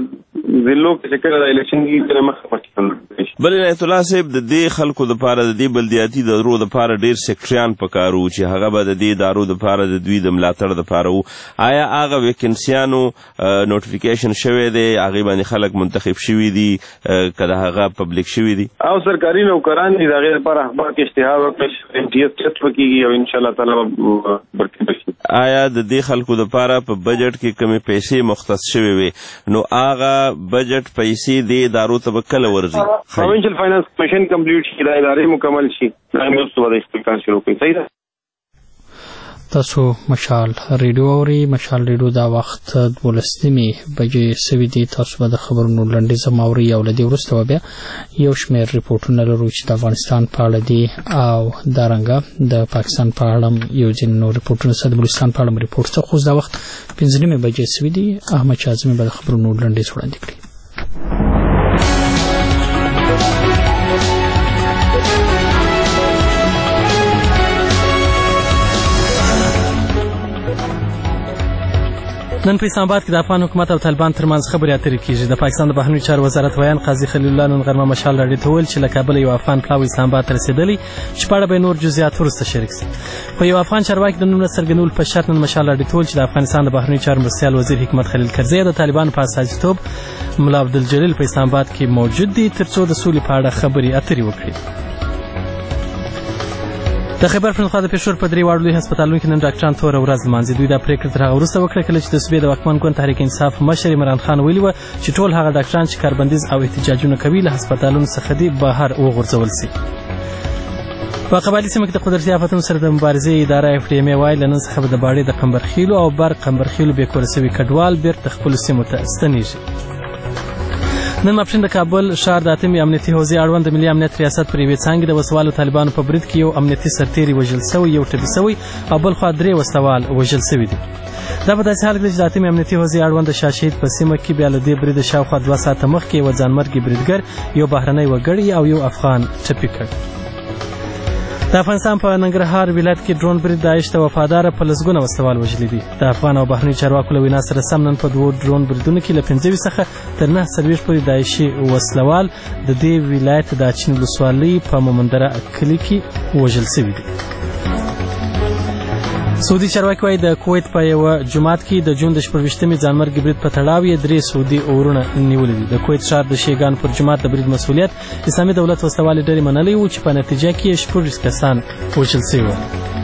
ضلعو کې چې کله د الیکشن کې مخ مخکې بل عنایت الله صاحب د دې خلکو دپاره د دې بلدیاتي ادارو دپاره ډېر سیکټریان پکار وو چې هغه به د دې ادارو دپاره د دوی د ملاتړ دپاره وو. آیا هغه ویکنسیانو نوټیفیکیشن شوی دی هغې باندې خلک منتخب شوي دي که د هغه پبلیک شوي دي؟ او سرکاري نوکران دي د هغې لپاره اخبار کې اشتها وکړي چې ایم ټي ایس ټیسټ وکړي او انشاءالله تعالی برکې شي. آیا د دې خلکو دپاره په بجټ کې کومې پیسې مختص شوې وې نو هغه بجټ پیسې دې ادارو ته به کله ورځي؟ پروینشل فاینانس کمیشن کمپلیټ شي دا ادارې مکمل شي هغې وروسته به د استقرار شروع کړي. صحیح ده. تاسو مشال ریډیو اوري. مشال ریډیو دا وخت دولس نیمې بجې سوي دي. تاسو به د خبرونو لنډیز اوري او له دې وروسته بیا یو شمېر ریپورټونه لرو چې د افغانستان په اړه دي او دارنګه د پاکستان په اړه یو ځینې نور ریپورټونه څه د بلوچستان په اړه ریپورټ څه خو دا وخت پنځه نیمې بجې سوي دي. احمد شاه اعظمي به د خبرونو لنډیز وړاندې کړي. نن په اسلام آباد کې د افغان حکومت او طالبان ترمنځ خبرې اترې کیږي. د پاکستان د بهرنیو چارو وزارت ویان قاضي خلیل الله نن غرمه مشال راډیو ته ویل چې له کابل یو افغان پلاوی اسلام آباد ته رسېدلی چې په اړه به نور جزئیات وروسته شریک سي. خو یو افغان چارواکي د نوم څرګندولو په شرط نن مشال راډیو ته ویل چې د افغانستان د بهرنیو چارو مرستیال وزیر حکمت خلیل کرزی د طالبانو په استازیتوب ملا عبدالجلیل په اسلام آباد کې موجود دي ترڅو د سولې په اړه خبرې اترې وکړي. د خیبر پښتونخوا د پېښور په درې واړو لوی هسپتالونو کې نن ډاکټران توره ورځ لمانځي. دوی دا پرېکړه تر هغه وروسته وکړه کله چې د صوبې د واکمن ګوند تحریک انصاف مشر عمران خان ویلي وه چې ټول هغه ډاکټران چې کاربندیز او احتجاجونه کوي له هسپتالونو څخه دي بهر وغورځول سي. په قبایلي سیمه کې د قدرتي آفتونو سره د مبارزې اداره اف ډي ام ای وایي له نن څخه به د باړې د قمبرخیلو او بر قمبرخیلو بېکوره سوي کډوال بېرته خپلو سیمو ته ستنېږي. نن ماپښین د کابل ښار د اتمې امنیتي حوزې اړوند د ملي امنیت ریاست پر یوې څانګې د وسوالو طالبانو په برید کې یو امنیتي سرتیری وژل سوی یو ټپي سوی او بل خوا درې وسلوال وژل سوي دي. دا په داسې حال کې چې د اتمې امنیتي حوزې اړوند د شاه شهید په سیمه کې بیا له دې بریده شاوخوا دوه ساعته مخکې یوه ځانمرګي بریدګر یو بهرنی وګړی او یو افغان ټپي کړ. د افغانستان په ننګرهار ولایت کې ډرون برید داعش ته وفاداره په لسګونه وسلوال وژلي دي. د افغان او بهرنیو چارواکو له وینا سره سم نن په دوو ډرون بریدونو کې له پنځه ویشت څخه تر نهه څلوېښت پورې داعشي وسلوال د دې ولایت د اچین ولسوالۍ په مومندره کلي کې وژل سوي دي. سعودي چارواکي وایي د کویت په یوه جومات کې د جون د شپږویشتمې ځانمرګي برید په تړاو یې درې سعودي اورونه نیولي دي. د کویت ښار د شیګان پر جومات د برید مسؤلیت اسلامي دولت وسلوالې ډلې منلی و چې په نتیجه کې یې شپږ کسان وژل سوي وو.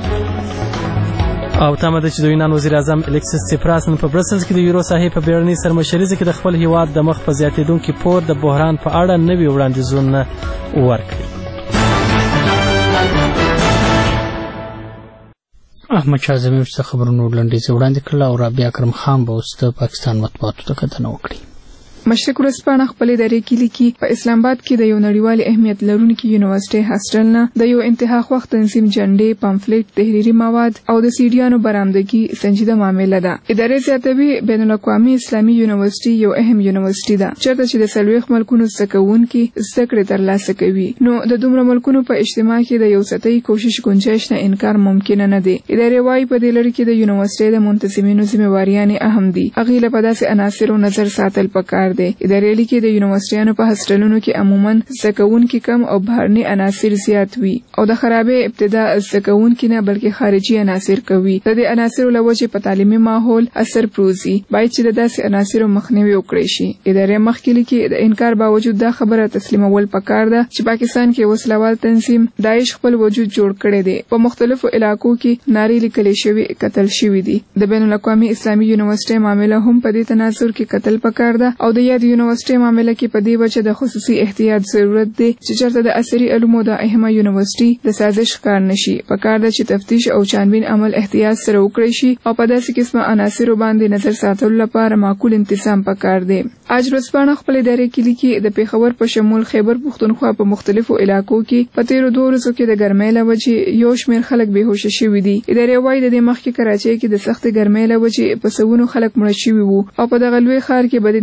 او تمه ده چې د یونان وزیر اعظم الکسیس سیپراس نن په برسلز کې د یورو ساحې په بیړنۍ سرمشریزه کې د خپل هیواد د مخ په زیاتېدونکي پور د بحران په اړه نوي وړاندیزونه ورکړي. احمد شاه اعظمي ورسته خبرونو لنډیز وړاندې کړل او رابعه اکرم خان به اوس د پاکستان مطبوعاتو ته کتنه وکړي. مشرق ورځپاڼه خپلې ادارې کې لیکي په اسلام آباد کې د یو نړیوال اهمیت لرونکي یونیورسيټي هاسټل نه د یو انتها خوښ تنظیم جنډې پامفلیټ تحریري مواد او د سیډیانو برآمدګي سنجیده معامله ده. ادارې زیاتوي بین الاقوامي اسلامي یونیورسيټي یو اهم یونیورسيټي ده چېرته چې د څلوېښت ملکونو زده کوونکي زده کړې ترلاسه کوي. نو د دومره ملکونو په اجتماع کې د یو سطحي کوشش گنجائش نه انکار ممکن نه دی. ادارې وايي په دې لړ کې د یونیورسيټي د منتظمینو ذمہواریانې اهم دي. هغې له په داسې عناصرو نظر ساتل پکار دی. ادارې لیکي د یونیورسيټیانو په هاسټلونو کې عموما زده کوونکي کم او بهرني عناصر زیات وي او د خرابې ابتدا زده کوونکي نه بلکې خارجي عناصر کوي. د دې عناصرو له وجې په تعلیمي ماحول اثر پروزي. باید چې د داسې عناصرو مخنیوي وکړي شي. ادارې مخکې لیکي د انکار باوجود دا خبره تسلیمول پکار ده چې پاکستان کې وسلوال تنظیم داعش خپل وجود جوړ کړی دی. په مختلفو علاقو کې ناري لیکل شوي قتل شوي دي. د بین الاقوامي اسلامي یونیورسيټي معامله هم په دې تناظر کې قتل پکار ده او د یاد یونیورسيټي معاملې کې په دې وجه د خصوصي احتیاط ضرورت دی چې چېرته د عصري علومو د اهمه یونیورسيټي د سازش ښکار نشي. پکار ده چې تفتیش او چانبین عمل احتیاط سره وکړي شي او په داسې قسمه عناصرو باندې نظر ساتلو لپاره معقول انتظام پکار دی. اج ورځپاڼه خپل ادارې کې لیکي د پیښور په شمول خیبر پښتونخوا په مختلفو علاقو کې په تیرو دوه ورځو کې د ګرمۍ له وجې یو شمېر خلک بېهوشه شوي دي. ادارې وایي د دې مخکې کراچۍ کې د سختې ګرمۍ له وجې په سوونو خلک مړه شوي وو او په دغه لوی ښار کې بد انتظامي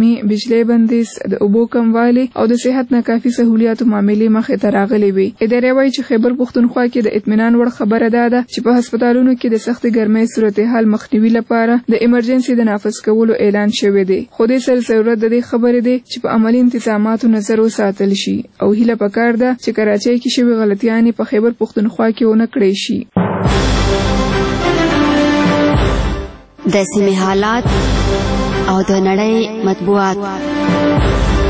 کمې، بجلی بندیز، د اوبو کموالی او د صحت ناکافي سہولیاتو معاملې مخې ته راغلي وي. ادارې وایي چې خیبر پښتونخوا کې د اطمینان وړ خبره ده چې په هسپتالونو کې د سختې ګرمۍ صورتحال مخنیوي لپاره د ایمرجنسي د نافذ کولو اعلان شوی دی. خو دې سره ضرورت د دې خبرې دی چې په عملي انتظاماتو نظر وساتل شي او هیله پکار ده چې کراچۍ کې شوي غلطیانې په خیبر پښتونخوا کې ونه کړی شي. د سیمې حالات او د نړۍ مطبوعات.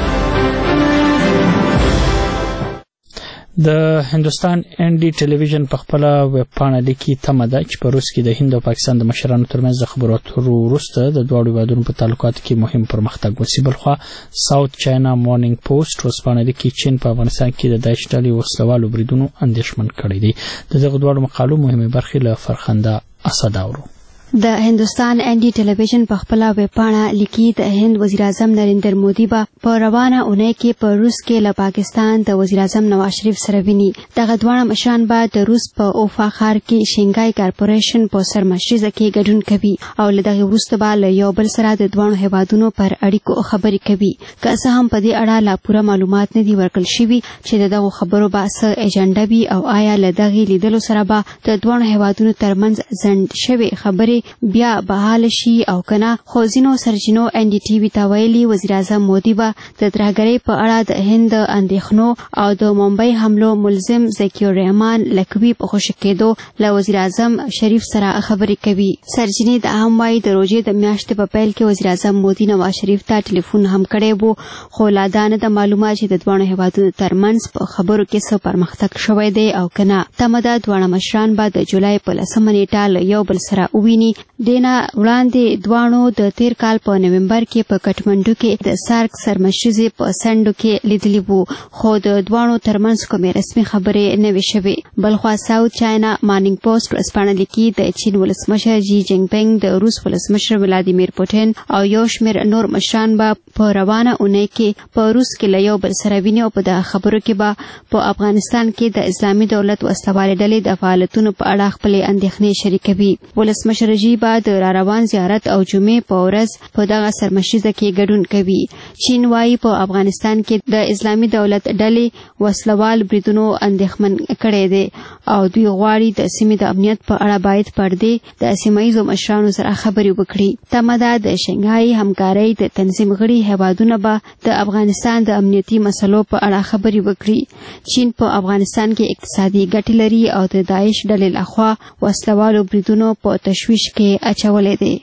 د هندوستان ان ډي ټلویزیون په خپل ویب پاڼه لیکي تمه ده چې په روس کې د هند او پاکستان د مشرانو ترمنځ د خبرو اترو وروسته د دواړو هیوادونو په تعلقاتو کې مهم پرمختګ وشي. بلخوا ساوث چاینا مارنینګ پوسټ ورځپاڼه لیکي چین په افغانستان کې د داعش ډلې وسلوالو بریدونو اندېښمن کړی دی. د دغه دواړو مقالو مهمه برخې له فرخنده اسد اورو. د هندوستان ان ډي ټلویزیون په خپل ویب پاڼه لیکي د هند وزیر اعظم نریندر مودي به په روانه اونۍ کې په روس کې له پاکستان د وزیر اعظم نواز شریف سره ویني. دغه دواړه مشران به د روس په اوفا ښار کې شنګای کارپوریشن په سرمشریزه کې ګډون کوي او له دغه وروسته به له یو بل سره د دوه هیوادونو پر اړیکو خبرې کوي. که څه هم په دې اړه لا پوره معلومات نه دي ورکړل شوي چې دغه خبرو به څه ایجنډا وي او آیا له دغه لیدلو سره به د دوه هیوادونو ترمنځ ځنډ شوي خبرې بیا بحال شي او کنه. خو ځینو سرچینو ان ډي ټي وي ته ویلي وزیر اعظم مودي به د ترهګرۍ په اړه د هند اندېښنو او د ممبئی حملو ملزم ذکي الرحمن لکوي په خوشی کېدو له وزیر اعظم شریف سره خبرې کوي. سرچینې د هم وايي د روژې د میاشتې په پیل کې وزیر اعظم مودي نواز شریف ته ټلیفون هم کړی وو، خو لا دا نه د معلومات چې د دوه هیوادونو ترمنځ په خبرو کې څه پرمختګ شوی دی او کنه. تمه ده دواړه مشران به د جولای په لسمه نیټه له یو بل سره وویني. دینا وړاندې دوانو د تیر کال په نومبر کې په کټمنډو کې د سارک سرمشریزې په سندو کې لیدلی وو، خو د دوانو ترمنځ کومې رسمي خبرې نه وې شوې. بلخوا ساوث چاینا مارنینګ پوسټ ورځپاڼه لیکي د چین ولسمشر جی جینګ پینګ، د روس ولسمشر ولادیمیر پوټین او یو شمېر نور مشران به په روانه اونۍ کې په روس کې له یو بل سره ویني او په دغه خبرو کې به په افغانستان کې د اسلامي دولت وسلوالې ډلې د فعالیتونو په اړه خپلې اندېښنې شریکوي. ولسمشر جی به د راروان زیارت او جمعې په ورځ په دغه سرمشریزه کې ګډون کوي. چین وايي په افغانستان کې د اسلامي دولت ډلې وسلوال بریدونو اندېښمن کړی دی او دوی غواړي د سیمې د امنیت په اړه باید پردې د سیمایي مشرانو سره خبرې وکړي. تمه ده د شنګهای همکارۍ د تنظیم غړي هیوادونه به د افغانستان د امنیتي مسلو په اړه خبرې وکړي. چین په افغانستان کې اقتصادي ګټې لري او د داعش ډلې لخوا وسلوالو بریدونو په تشویش کې اچولې دي.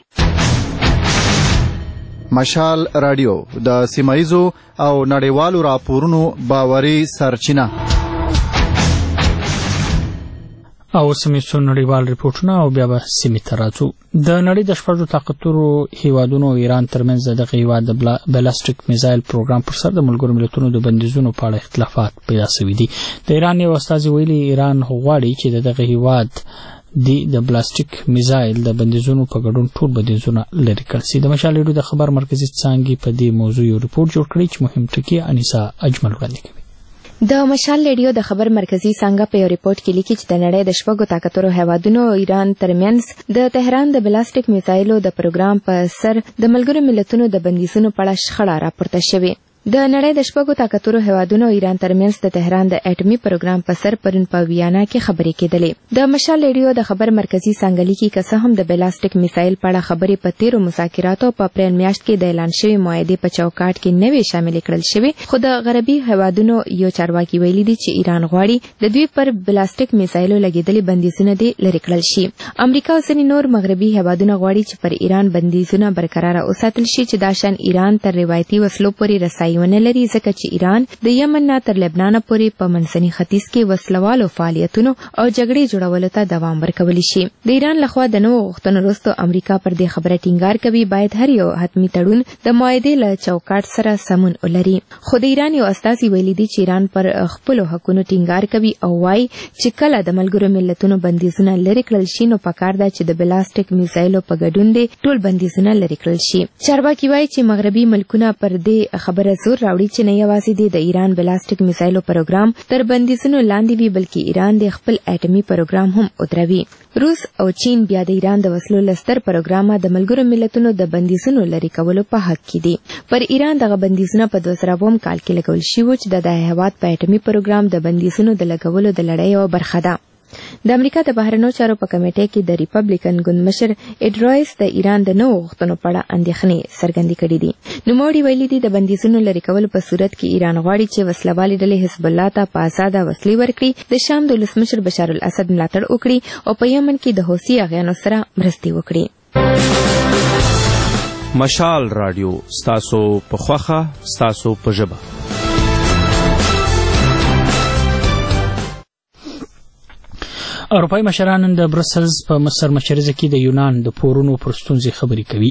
مشال رادیو د سیمایزو او نړیوالو راپورونو باوري سرچینه. او سیمې څو نړیوال ریپورتونه او بیا به سیمې ته راځو. د نړۍ د شپږو طاقتورو هیوادونو او ایران ترمنځ دغه هیواد د بلاسټیک میزایل پروګرام پر سر د ملګرو ملتونو د بندیزونو په اړه اختلافات پیدا شوي دي. د ایران یو استازي ویلي ایران غواړي چې دغه هیواد دی د بلاسټیک میزایل د بندیزونو په ګډون ټول بندیزونه لرې کړي سي. د مشال ریډیو د خبر مرکزی څانګې په دې موضوع یو ریپورت جوړ کړی چې مهم ټکی انیسا اجمل وړاندې کوي. د مشال ریډیو د خبر مرکزی څنګه په یو ریپورت کې لیکي چې د نړۍ د شپږو طاقتورو هیوادونو ایران ترمنځ د تهران د بلاسټیک میزایلو د پروګرام په سر د ملګرو ملتونو د بندیزونو په اړه شخړه راپورته شوې. د نړۍ د شپږو طاقتورو هیوادونو ایران ترمنځ د تهران د اټومي پروګرام په سر پرون په ویانا کې خبرې کېدلې. د مشال ریډیو د خبر مرکزی څنګه لیکي که څه هم د بلاسټیک میسایل په اړه خبرې په تیرو مذاکراتو په اپریل میاشت کې د اعلان شوی معاهدې په چوکاټ کې نه وي شامل کړل شوی، خو د غربي هیوادونو یو چارواکي ویلي دي چې ایران غواړي د دوی پر بلاسټیک میسایلو لګیدلې بندیزونه دي لرې کړل شي. امریکا او ځینې نور مغربي هیوادونه غواړي چې پر ایران بندیزونه برقرار وساتل شي چې دا شان ایران تر روایتي وسلو پورې رسایي ونه لري، ځکه چې ایران د یمن نه تر لبنان پورې په منځني ختیځ کې وسلوالو فعالیتونو او جګړې جوړولو ته دوام ورکولی شي. د ایران لخوا د نوو غوښتنو وروسته امریکا پر دې خبره ټینګار کوي باید هر یو حتمي تړون د معاهدې له چوکاټ سره سمون ولري. خو د ایران یو استازي ویلي دي چې ایران پر خپلو حقونو ټینګار کوي او وایي چې کله د ملګرو ملتونو بندیزونه لرې کړل شي نو پکار ده چې د بلاسټیک میزایلو په ګډون دي ټول بندیزونه لرې کړل شي. چارواکي وایي چې مغربي ملکونه پر دې خبره زور راوړي چې نه یوازې د ایران بلاسټیک میزایلو پروګرام تر بندیزونو لاندې وي بلکې ایران د خپل اټومي پروګرام هم ودروي. روس او چین بیا د ایران د وسلو لستر پروګرام د ملګرو ملتونو د بندیزونو لري کولو په حق کې دي. پر ایران دغه بندیزونه په دوه زره اووم کال کې لګول شوي چې د هیواد په اټومي پروګرام د بندیزونو د لګولو د لړۍ یوه برخه ده. د امریکا د بهرنیو چارو په کمیټې کې د ریپبلیکن ګوند مشر اډ رایس د ایران د نوو غوښتنو په اړه اندېښنې څرګندې کړې دي. نوموړي ویلي دي د بندیزونو لرې کولو په صورت کې ایران غواړي چې وسلوالې ډلې حزب الله ته په ازاده وسلې ورکړي، د شام د ولسمشر بشار الاسد ملاتړ وکړي او په یمن کې د حوثي اغیانو سره مرستې وکړي. مشال رادیو ستاسو په خوښه ستاسو په ژبه. اروپایي مشران د برسلز په مصر مشرزه کې د یونان د پورونو پر ستونزې خبرې کوي.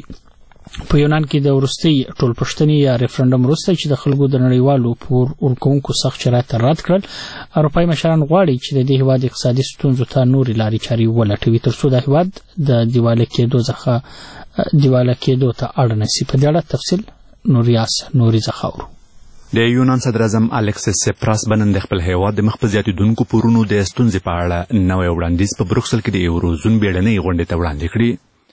په یونان کې د وروستي ټولپوښتنې یا ریفرنډم وروسته چې د خلکو د نړیوالو پور ورکوونکو سخت شرایط رد کړل، اروپایي مشران غواړي چې د دې هیواد اقتصادي ستونزو ته نورې لارې چارې ولټوي تر څو د هیواد د دیواله کېدو څخه دیواله کېدو ته اړ نه شي. په دې اړه تفصیل نوریاس نوریزه خاورو. د یونان صدر اعظم الکسیس سپراس بنن د خپل هیواد د مخ په زیاتېدونکو پورونو د ستونزې په اړه نوی وړاندیز په بروکسل کې د یوروزون بیړنۍ غونډې ته وړاندې کړي.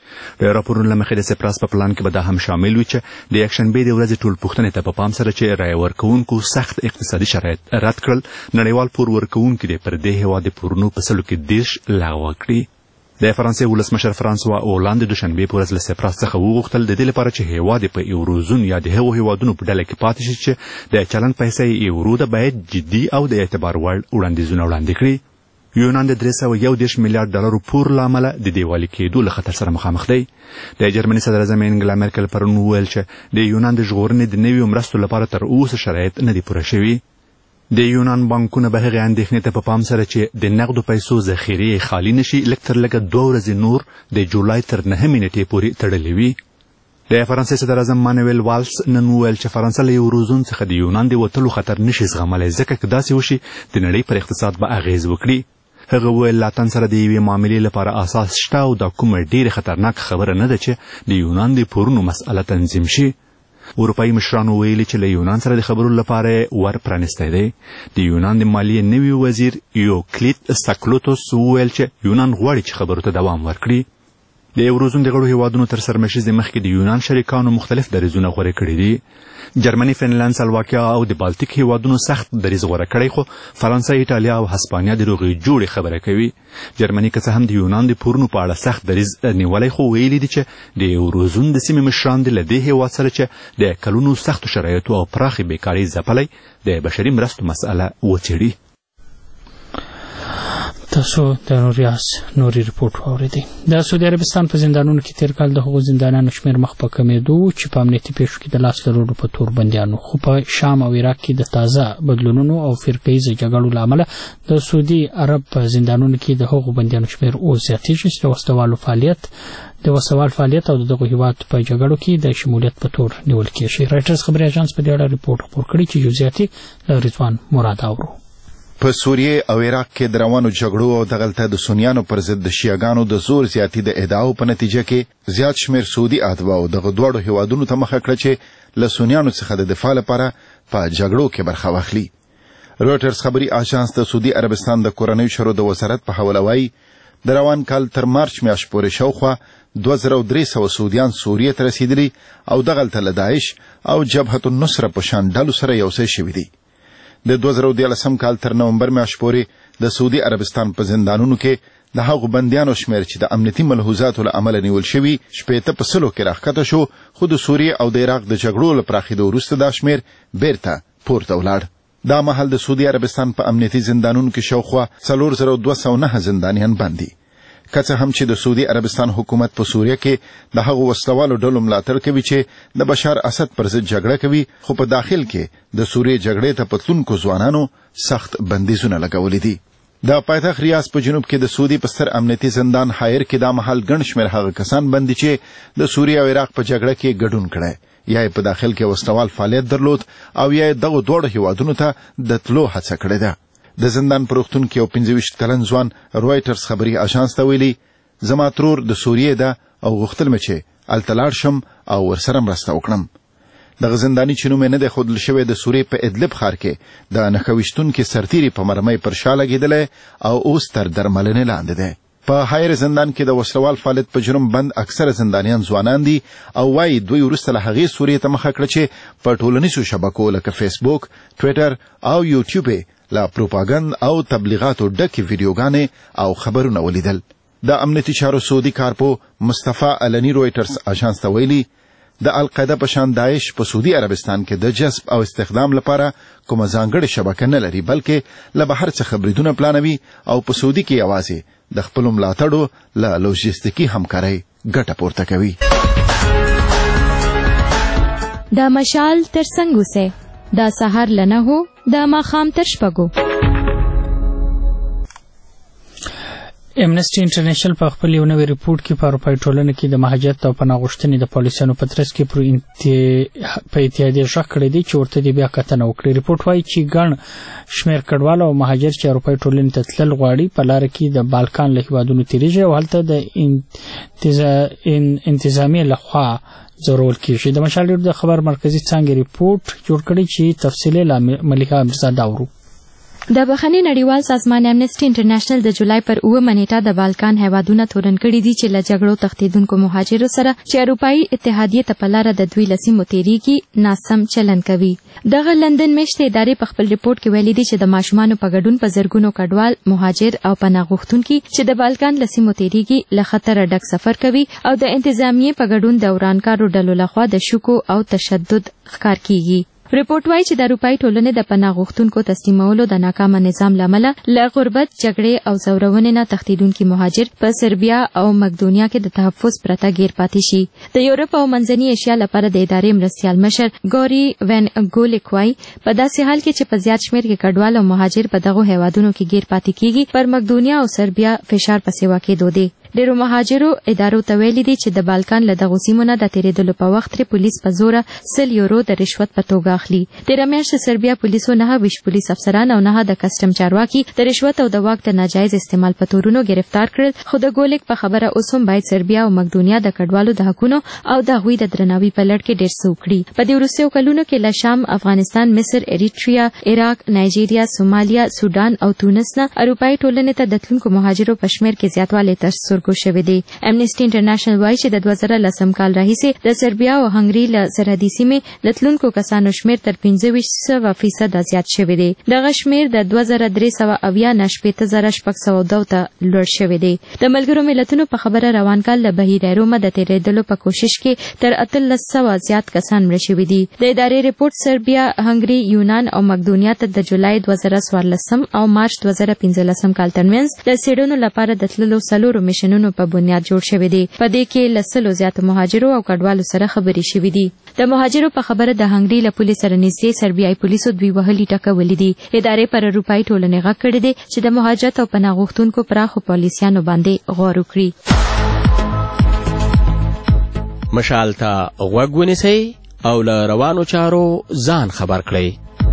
د راپورونو له مخې د سپراس په پلان کې به دا هم شامل وي چې د یکشنبې د ورځې ټولپوښتنې ته په پام سره چې رایه ورکوونکو سخت اقتصادي شرایط رد کړل، نړیوال پور ورکوونکي دې پر دې هیواد د پورونو په سلو کې دېرش لغوه کړي. د فرانسې ولسمشر فرانسوا اولاند د دوشنبې په ورځ له سپراس څخه وغوښتل د دې لپاره چې هیواد په یوروزون یا د هغو هیوادونو په ډله کې پاتې شي چې د چلن پیسې یورو د باید جدي او د اعتبار وړ وړاندیزونه وړاندې کړي. یونان د درې سوه یو دېرش میلیارډ ډالرو پور له امله د دیوالي کېدو له خطر سره مخامخ دی. د جرمني صدر اعظم انګلا مرکل پرون وویل چې د یونان د ژغورنې د نویو مرستو لپاره تر اوسه شرایط نه دي پوره شوي. د یونان بانکونه به هغې اندېښنې ته په پام سره چې د نقدو پیسو ذخیرې خالي نشي لږ تر لږه دوه ورځې نور د جولای تر نهمې نېټې پورې تړلې وي. د فرانسې صدر اعظم مانویل والس نن وویل چې فرانسه له یوروزون څخه د یونان د وتلو خطر نشي زغملی ځکه که داسې وشي د نړۍ پر اقتصاد به اغیز وکړي. هغه وویل له تن سره د یوې معاملې لپاره اساس شته او دا کومه ډېره خطرناکه خبره نه ده چې د یونان د پورونو مسأله تنظیم شي. اروپایي مشرانو ویلي چې له یونان سره د خبرو لپاره ور پرانستی دی. د یونان د مالیې نوي وزیر یوکلیت سکلوتوس وویل چې یونان غواړي چې خبرو ته دوام ورکړي. د یوروزون د غړو هیوادونو تر سرمشیزې مخکې د یونان شریکانو مختلف دریځونه غوره کړي دي. جرمني، فنلند، سلواکیا او د بالتیک هیوادونو سخت دریځ غوره کړی، خو فرانسه، ایټالیا او هسپانیا د روغې جوړې خبره کوي. جرمني که څه هم د یونان د پورونو په اړه سخت دریځ نیولی، خو ویلي دي چې د یوروزون د سیمې مشران دي له دې هیواد سره چې د کلونو سختو شرایطو او پراخې بیکارۍ ځپلی د بشري مرستو مسأله وڅېړي. تاسو د نوریاس نوري رپورټ واورېدئ. د سعودي عربستان په زندانونو کې تیر کال د هغو زندانیانو شمېر مخ په کمېدو چې په امنیتي پیښو کې د لاس لرلو په تور بندیانو، خو په شام او عراق کې د تازه بدلونونو او فرقهیزه جګړو له امله د سعودي عرب په زندانونو کې د هغو بندیانو شمېر اوس زیاتېږي چې د وسلوالو فعالیت د وسوال فعالیت او دغه هیواد په جګړو کې د شمولیت په تور نیول کېږي. رایټرز خبري اژانس په دې اړه رپورټ خپور کړی چې جزئیاتي له رضوان مراد اورو. په سوریه او عراق کې د روانو جګړو او دغلته د سنیانو پر ضد د شیعاګانو د زور زیاتی د ادعاو په نتیجه کې زیات شمیر سعودي اتباعو دغه دواړو هیوادونو ته مخه کړه چې له سنیانو څخه د دفاع لپاره په جګړو کې برخه واخلي. رویټرز خبري اژانس د سعودي عربستان د کورنیو چارو د وزارت په حواله وایي د روان کال تر مارچ میاشتې پورې شاوخوا دوه زره درې سوه سعودیان سوریې ته رسیدلي او دغلته له داعش او جبهة النصره په شان ډلو سره یو ځای شوي دي. د دوه زره دیارلسم کال تر نومبر میاشتې پورې د سعودي عربستان په زندانونو کې د هغو بندیانو شمېر چې د امنیتي ملحوظاتو له امله نیول شوي شپېته په سلو کې راښکته شو، خو د سوریې او د عراق د جګړو له پراخېدو وروسته دا شمېر بیرته پورته ولاړ. دا مهال د سعودي عربستان په امنیتي زندانونو کې شاوخوا څلور زره دوه سوه نهه زندانیان بند دي. که څه هم چې د سعودي عربستان حکومت په سوریه کې د هغو وسلوالو ډلو ملاتړ کوي چې د بشار اسد پر ضد جګړه کوي، خو په داخل کې د سوریې جګړې ته په تلونکو ځوانانو سخت بندیزونه لګولي دي. د پایتخت ریاض په جنوب کې د سعودي په ستر امنیتي زندان حایر کې دا مهال ګڼ شمېر هغه کسان بندي چې د سوریې او عراق په جګړه کې ګډون کړی، یا په داخل کې وسلوال فعالیت درلود او یا دغه دواړو هیوادونو ته د تلو هڅه کړې ده. د زندان په روغتون کې یو پنځه ویشت کلن ځوان رویټرز خبري اژانس ته ویلي زما ترور د سوریې ده او غوښتل مې چې هلته لاړ شم او ورسره مرسته وکړم. د غزندانی چینو مې نه د خودل شوی د سورې په ادلب ښار کې د نخويشتون کې سرتيري په مرمۍ پر شا لګېدلی او اوس تر درملنې لاندې دی. په هایر زندان کې د وسلوال فعالیت په جرم بند اکثره زندانیان ځوانان دي او وايي دوی وروسته له هغې سورې ته مخه کړه چې په ټولنیزو شبکو لکه فیسبوک، ټویټر او یوټیوب له پروپاګند او تبلیغاتو ډکې ویډیوګانې او خبرونه ولیدل. د امنیتي چارو سعودي کارپو مصطفی علني رویټرز اژانس ته ویلي د القاعده په شان داعش په سعودي عربستان کې د جذب او استخدام لپاره کومه ځانګړې شبکه نه لري، بلکې له بهر څخه بریدونه پلانوي او په سعودي کې یوازې د خپلو ملاتړو له لوجستیکي همکارۍ ګټه پورته کوي. دا مشال تر څنګ اوسئ، دا سهار له نهو، دا ماښام تر شپږو. امنسټي انټرنیشنل په خپل یو نوی ریپورت کې په اروپایي ټولنه کې د مهاجرت او پناه غوښتنې د پالیسیانو په ترڅ کې پر انت په اتحادیه غږ کړی دی چې ورته د بیا کتنه وکړي. ریپورت وایي چې ګڼ شمېر کډوال او مهاجر چې اروپایي ټولنې ته تلل غواړي په لاره کې د بالکان له هېوادونو تېرېږي او هلته د انتظامیې لخوا ځورول کېږي. د مشال ریډیو د خبر مرکزي څانګې ریپورت جوړ کړی چې تفصیلي له ملیحه مرزا داورو. د بخښنې نړیوال سازمان امنسټي انټرنیشنل د جولای پر اوومه نیټه د بالکان هیوادونه تورن کړي دي چې له جګړو تښتېدونکو مهاجرو سره چې اروپایي اتحادیې ته په لاره د دوی له سیمو تېرېږي ناسم چلند کوي. دغه لندن میشتې ادارې په خپل ریپورټ کې ویلي دي چې د ماشومانو په ګډون په زرګونو کډوال مهاجر او پناه غوښتونکي چې د بالکان له سیمو تېرېږي له خطره ډک سفر کوي او د انتظامیې په ګډون د ورانکارو ډلو لخوا د شکو او تشدد ښکار کیږي. ریپورت وایي چې د اروپایي ټولنې د پناه غوښتونکو تسلیمولو د ناکامه نظام له امله له غربت، جګړې او ځورونې نه تښتېدونکي مهاجر په سربیا او مقدونیا کې د تحفظ پرته ګیر پاتې شي. د یورپ او منځنۍ ایشیا لپاره د ادارې مرستیال مشر ګوري وین ګولیک وایي په داسې حال کې چې په زیات شمېر کې کډوال او مهاجر په دغو هیوادونو کې ګیر پاتې کیږي، پر مقدونیا او سربیا فشار په سیوا کېدو دی. ډیرو مهاجرو ادارو ته ویلي دي چې د بالکان له دغو سیمو نه د تېرېدلو په وخت ترې پولیس په زوره سل یورو د رشوت په توګه اخلي. تېره میاشت سربیا پولیسو نهه ویشت پولیس افسران او نهه د کسټم چارواکي د رشوت او د واک د ناجایز استعمال په تورونو گرفتار کړل. خو د ګولیک په خبره اوس هم باید سربیا او مقدونیا د کډوالو د حقونو او د هغوی د درناوي په لړ کې ډېر څه وکړي. په دې وروستیو کلونو کې له شام، افغانستان، مصر، اریټریا، عراق، نایجیریا، سومالیا، سودان او تونس نه اروپایي ټولنې ته د تلونکو مهاجرو په شمېر کې زیاتوالی تر سترګو شوی دی. امنسټي انټرنیشنل وایي چې د دوه زره لسم کال راهیسې د سربیا او هنګري له سرحدي سیمې د تلونکو کسانو شمېر تر پنځه ویشت سوه فیصده زیات شوی دی. دغه شمېر د دوه زره درې سوه اویا نه شپېته زره شپږ سوه دوه ته لوړ شوی دی. د ملګرو ملتونو په خبره روان کال له بهیره رومه د تېرېدلو په کوشش کې تر اتلس سوه زیات کسان مړه شوي دي. د ادارې ریپورټ سربیا، هنګري، یونان او مقدونیا ته د جولای دوه زره څوارلسم او مارچ دوه زره پنځلسم کال ترمنځ د څېړنو لپاره د تللو څلورو میشنونو په بنیاد جوړ شوی دی. په دې کې له سلو زیاتو مهاجرو او کډوالو سره خبرې شوې دي. د مهاجرو په خبره د هنګري له پولې سره نږدې سربیایي پولیسو دوی وهلي ټکولي دي. ادارې پر اروپایي ټولنې غږ کړی دی چې د مهاجرت او پناه غوښتونکو پراخو پالیسیانو باندې غور وکړي. مشال ته غوږ ونیسئ او له روانو چارو ځان خبر کړئ.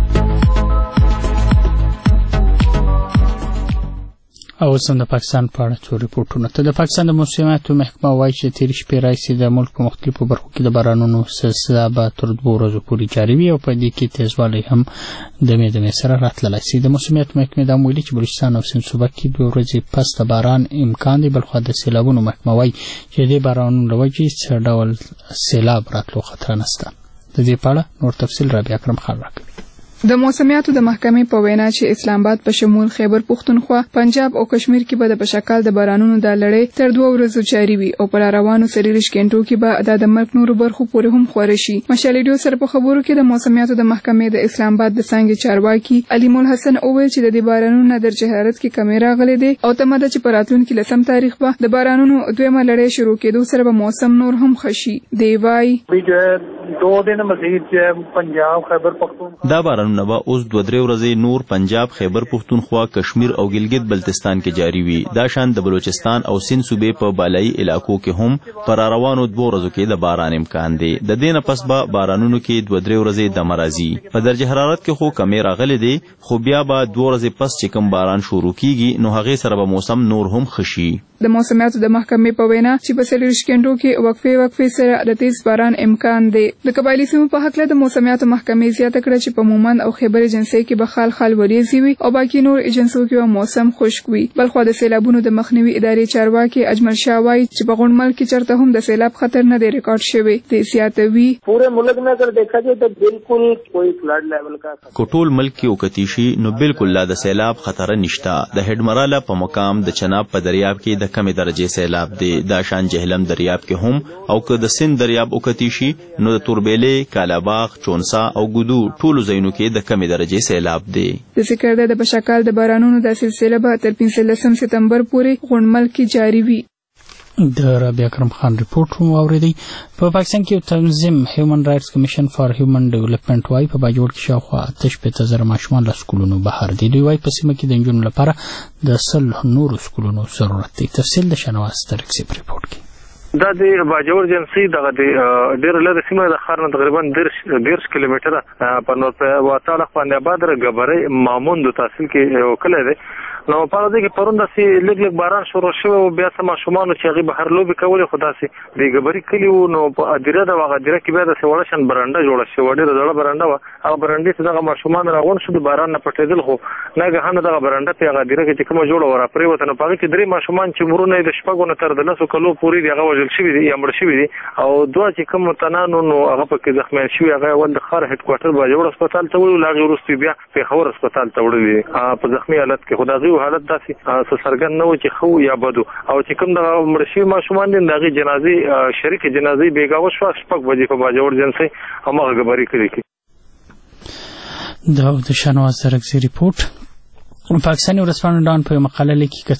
او اوس هم د پاکستان په اړه څو ریپورټونه. ته د پاکستان د موسمیاتو محکمه وایي چې تېرې شپې راهیسې د ملک په مختلفو برخو کې د بارانونو سلسله به تر دوو ورځو پورې جاري وي او په دې کې تیزوالی هم دمې دمې سره راتللی سي. د موسمیاتو محکمې دا هم ویلي چې بلوچستان او سند صوبه کې دوه ورځې پس د باران امکان دی. بلخوا د سیلابونو محکمه وایي چې د دې بارانونو له وجې څه ډول سیلاب راتلو خطر نشته. د دې په اړه نور تفصیل رابعه اکرم خان راکوي. د موسمیاتو د محکمې په وینا چې اسلام آباد په شمول خیبر پښتونخوا، پنجاب او کشمیر کې به د بشکال د بارانونو د لړۍ تر دوه ورځو جاري وي او په روانو څلېرویشت غنټو کې به د ملک نورو برخو پورې هم خوره شي. مشال ریډیو سره په خبرو کې د موسمیاتو د محکمې د اسلام آباد د څانګې چارواکي علیم الحسن وویل چې د دې بارانونو نه درجه حرارت کې کمی راغلی دی او تمه ده چې په راتلونکي لسم تاریخ به د بارانونو دویمه لړۍ شروع کېدو سره به موسم نور هم ښه شي. دی وایي دو دن مزید پنجاب خیبر پختونخوا دا باران بارانونه به اوس دوه درې ورځې نور پنجاب، خیبر پښتونخوا، کشمیر او ګلګت بلتستان کې جاری وي. دا شان د بلوچستان او سند صوبې په بالایي علاقو کې هم پر روانو دوه ورځو کې د باران امکان دی. د دې نه پس به بارانونو کې دوه درې ورځې دم راځي. په درجه حرارت کې خو کمی راغلی دی، خو بیا به دوه ورځې پس چې کوم باران شروع کیږي نو هغې سره به موسم نور هم ښه شي. د موسمیاتو د محکمې په وینا چې په څلوېښت غنټو کې وقفې وقفې سره د تیز باران امکان دی. د قبایلي سیمو په هکله د موسمیاتو محکمې زیاته کړه چې په مومند او خیبر ایجنسۍ کې به خال خال وریځې وي او باقي نور ایجنسیو کې به موسم خشک وي. بلخوا د سیلابونو د مخنیوي ادارې چارواکي اجمل شاه وایي چې په غونډمل کې چرته هم د سیلاب خطر نه دی ریکارډ شوی. د زیاتوي پورے ملک میں اگر دیکھا جائے تو بالکل کوئی فلڈ لیول کا کو ټول ملک کې وکتی شي نو بالکل لا د سیلاب خطر نشته. د هډمراله په مقام د چناب په دریاب کې د کمې درجه سیلاب دی. دا شان جهلم دریاب کې هم او که د سند دریاب وکتی شي نو د توربېلې، کالاباغ، چونسا او ګودو ټولو ځایونو کې د کمې درجه سیلاب دی. د ذکر ده د بشکال د بارانونو د سلسله به تر پنځلسم سپتمبر پورې غونډمل کې جاری وي. د رابعه کرم خان رپورټ هم اوریدي. په پاکستان کې یو تنظیم هیومن رائټس کمیشن فار هیومن ډیولپمنٹ وايي په باجوړ کې شاوخوا اته شپېته زره ماشومان له سکولونو بهر دي. دوی وايي په سیمه کې د نجونو لپاره د سل نورو سکولونو ضرورت دی. تفصیل د شنواز ترکسي په رپورټ کې. دا د باجوړ جنسي دغه ډېر لږ سیمه د ښار نه تقریبا دېرش کیلومتره په نور په واتاله باندې آباد رګبرې ماموند تحصیل کې یو کلی دی. نو په دې کې پرون داسې لږ لږ باران شروع شوی او بیا څه ماشومانو چې هغې بهر لوبې کولې خو داسې د ګبري کلي وو. نو په ادیره ده هغه ادیره کې بیا داسې وړه شان برنډه جوړه شوې وه، ډېره زړه برنډه وه. هغه برنډې ته دغه ماشومان راغونډ شو، د باران نه پټېدل، خو ناګهانه دغه برنډه پې هغه ادیره کې چې کومه جوړه وه راپرېوته. نو په هغې کې درې ماشومان چې عمرونه یې د شپږو نه تر د لسو کلو پورې دي هغه وژل شوي دي یا مړه شوي دي، او دوه چې کوم تنانو نو هغه پکې زخمیان شوي هغه اول د ښار هیډ کوارټر باجوړ هسپتال ته وړي، له هغې وروسته بیا پېښور هسپتال ته وړي دي په زخمي حالت کې. خو د هغې حالت داسې څه څرګند نه و چې ښه یا بد و. او چې کوم دغه مړه شوي ماشومان دي د هغې جنازې شریکې جنازې بېګاوه شوه شپږ بجې په باجوړ جنسۍ هماغه ګبري کلي کې. دا د شنواز ترکسي رپورټ. پاکستاني ورځپاڼه ډان په مقاله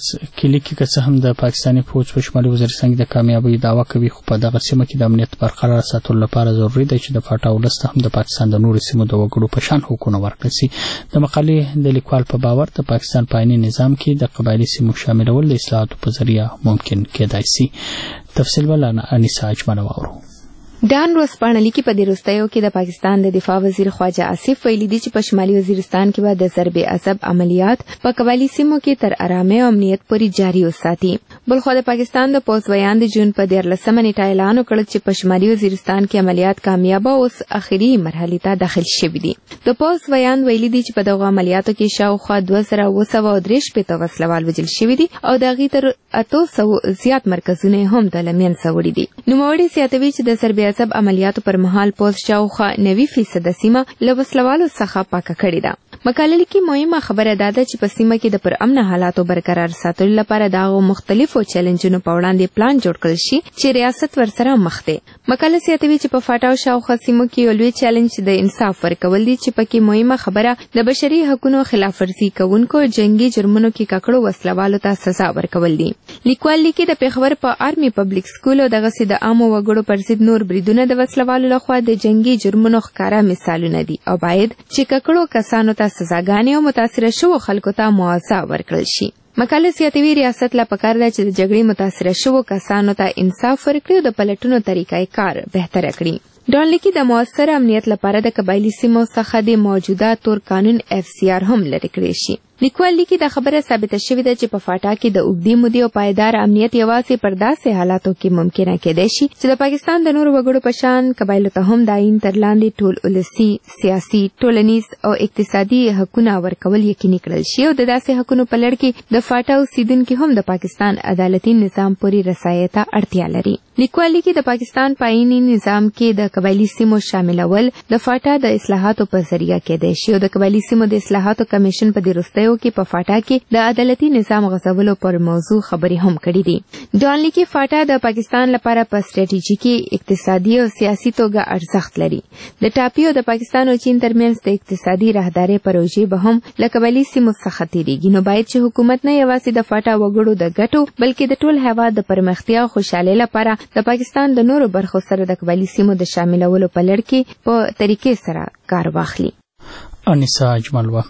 کې لیکي که څه هم د پاکستاني فوج په شمالي وزیرستان کې د کامیابۍ دعوا کوي، خو په دغه سیمه کې د امنیت برقرار ساتلو لپاره ضروري دی چې د فاټا ولس ته هم د پاکستان د نورو سیمو د وګړو په شان حقونه ورکړل شي. د مقالې د لیکوال په باور د پاکستان په آئیني نظام کې د قبایلي سیمو شاملول د اصلاحاتو په ذریعه ممکن کېدای شي. تفصیل ول انیسا اجمل واورو. ډان ورځپاڼه لیکي په دې وروستیو کې د پاکستان د دفاع وزیر خواجه آصف ویلي دي چې په شمالي وزیرستان کې به د ضرب عصب عملیات په قبایلي سیمو کې تر آرامۍ او امنیت پورې جاري وساتي. بلخوا د پاکستان د پوځ ویان د جون په دیارلسمه نیټه اعلان وکړ چې په شمالي وزیرستان کې عملیات کامیابه اوس اخري مرحلې ته داخل شوي دي. د پوځ ویان ویلي دي چې په دغه عملیاتو کې شاوخوا دوه زره اوه سوه درې شپېته وسلوال وژل شوي دي او د هغې تر اتو سوو زیات مرکزونه هم د له منځه وړي دي. نوموړي زیاتوي چې د ضرب عصب عملیاتو پر مهال پوځ شاوخوا نوي فیصده سیمه له وسلوالو څخه پاکه کړې ده. مقاله لیکي مهمه خبره دا ده چې په سیمه کې د پرامنه حالاتو برقرار ساتلو لپاره د هغو مختلفو چیلنجونو په وړاندې پلان جوړ کړل شي چې ریاست ورسره مخ دی. مقاله زیاتوي چې په فاټا او شاوخوا سیمو کې یو لوی چیلنج د انصاف ورکول دي چې پکې مهمه خبره د بشري حقوقو خلاف ورزي کوونکو جنگي جرمونو کې ککړو وسلوالو ته سزا ورکول دي. لیکوال لیکي د پېښور په آرمي پبلک سکول او دغسې د عامو وګړو پر ضد نور بریدونه د وسلوالو لخوا د جنگي جرمونو ښکاره مثالونه دي او باید چې ککړو کسانو ته سزاګانې او متاثره شوو خلکو ته معاوضه ورکړل شي. مقاله زیاتوي ریاست لا پکار ده چې د جګړې متاثره شوو کسانو ته انصاف ورکړي او د پلټنو طریقې کار بهتره کړي. ډان لیکي د مؤثر امنیت لپاره د قبایلي سیمو څخه د موجوده تور قانون اف سی آر هم لرې کړی شي. لیکوال لیکي د خبره ثابته شوې ده چې په فاټا کې د اوږدې مودې او پایدار امنیت یوازې پر داسې حالاتو کې ممکنه کېدای شي چې د پاکستان د نورو وګړو په شان قبایلو ته هم د آئین تر لاندې ټول ولسي، سیاسي، ټولنیز او اقتصادي حقونه ورکول یقیني کړل شي او د داسې حقونو په لړ کې د فاټا اوسیدونکي هم د پاکستان عدالتي نظام پورې رسایۍ ته اړتیا لري. لیکوال لیکي د پاکستان په آئیني نظام کې د قبایلي سیمو شاملول د فاټا د اصلاحاتو په ذریعه کېدای شي او د قبایلي سیمو د اصلاحاتو کمیشن په دې وروستیو کې په فاټا کې د عدالتي نظام غځولو پر موضوع خبرې هم کړې دي. ډان لیکي فاټا د پاکستان لپاره په سټریټیژیکي، اقتصادي او سیاسي توګه ارزښت لري. د ټاپي او د پاکستان او چین ترمنځ د اقتصادي راهدارۍ پروژې به هم له قبایلي سیمو څخه تېرېږي. نو باید چې حکومت نه یوازې د فاټا وګړو د ګټو بلکې د ټول هېواد د پرمختیا او خوشحالۍ لپاره د پاکستان د نورو برخو سره د قبایلي سیمو د شاملولو په لړ کې په طریقې سره کار واخلي. انیسا اجمل و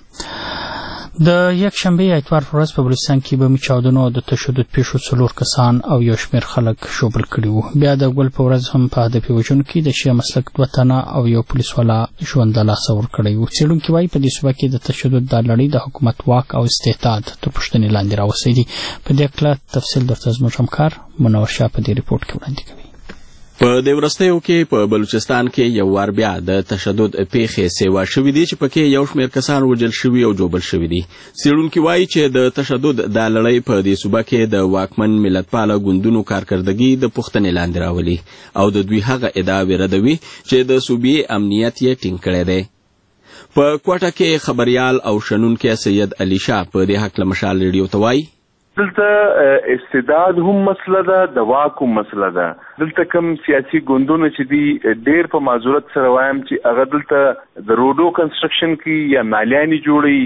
د یک شنبه اتوار پر ورځ په بلوچستان کې بمي چاودنو د تشدد پیښو څلور کسان او یو شمېر خلک ژوبل کړي وو. بیا د ګل په ورځ هم په هدفي وژونکي د شیعه مسلک دوه تنه او یو پولیس والا ژوند له لاسه ورکړی وو. څېړونکي وایي په دې صوبه کې د تشدد دا لړۍ د حکومت واک او استحداد تر پوښتنې لاندې راوستی دي. په دې هکله تفصیل درته زموږ همکار منور شاه په دې ریپورټ کې وړاندې کوي. په دې وروستیو کې په بلوچستان کې یو وار بیا د تشدد پیښې سیوا شوې دي چې پکې یو شمېر کسان وژل شوي او ژوبل شوي دي. څېړونکي وایي چې د تشدد دا لړۍ په دې صوبه کې د واکمن ملتپاله ګوندونو کارکردګي د پوښتنې لاندې راولي او د دوی هغه ادعاوې ردوي چې د صوبې امنیت یې ټینګ کړی دی. په کوټه کې خبریال او شنونکی سید علي شاه په دې هکله مشال ریډیو ته وایي دلته استعداد هم مسله ده، د واک هم مسله ده. دلته کوم سیاسي ګوندونه چې دي ډېر په معذورت سره وایم چې هغه دلته د روډو کنسټرکشن کې یا مالیانې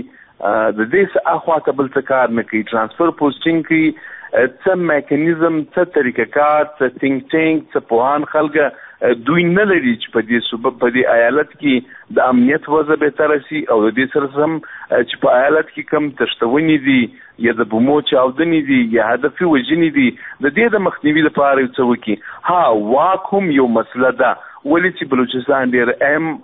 جوړي د دې څه اخوا ته بل څه کار نه کوي. ټرانسفر پوسټینګ کې څه میکانیزم، څه طریقه کار، څه تھنک ټینک، څه پوهان خلکه دوی نه لري چې په دې صوبه په دې ایالت کې د امنیت وضع بهتره شي او د دې سره هم چې په ایالت کې کم تشتونې دي یا د بومو چاودنې دي یا هدفي وژنې دي د دې د مخنیوي لپاره یو څه وکړي. ها واک هم یو مسله ده، ولې چې بلوچستان ډېر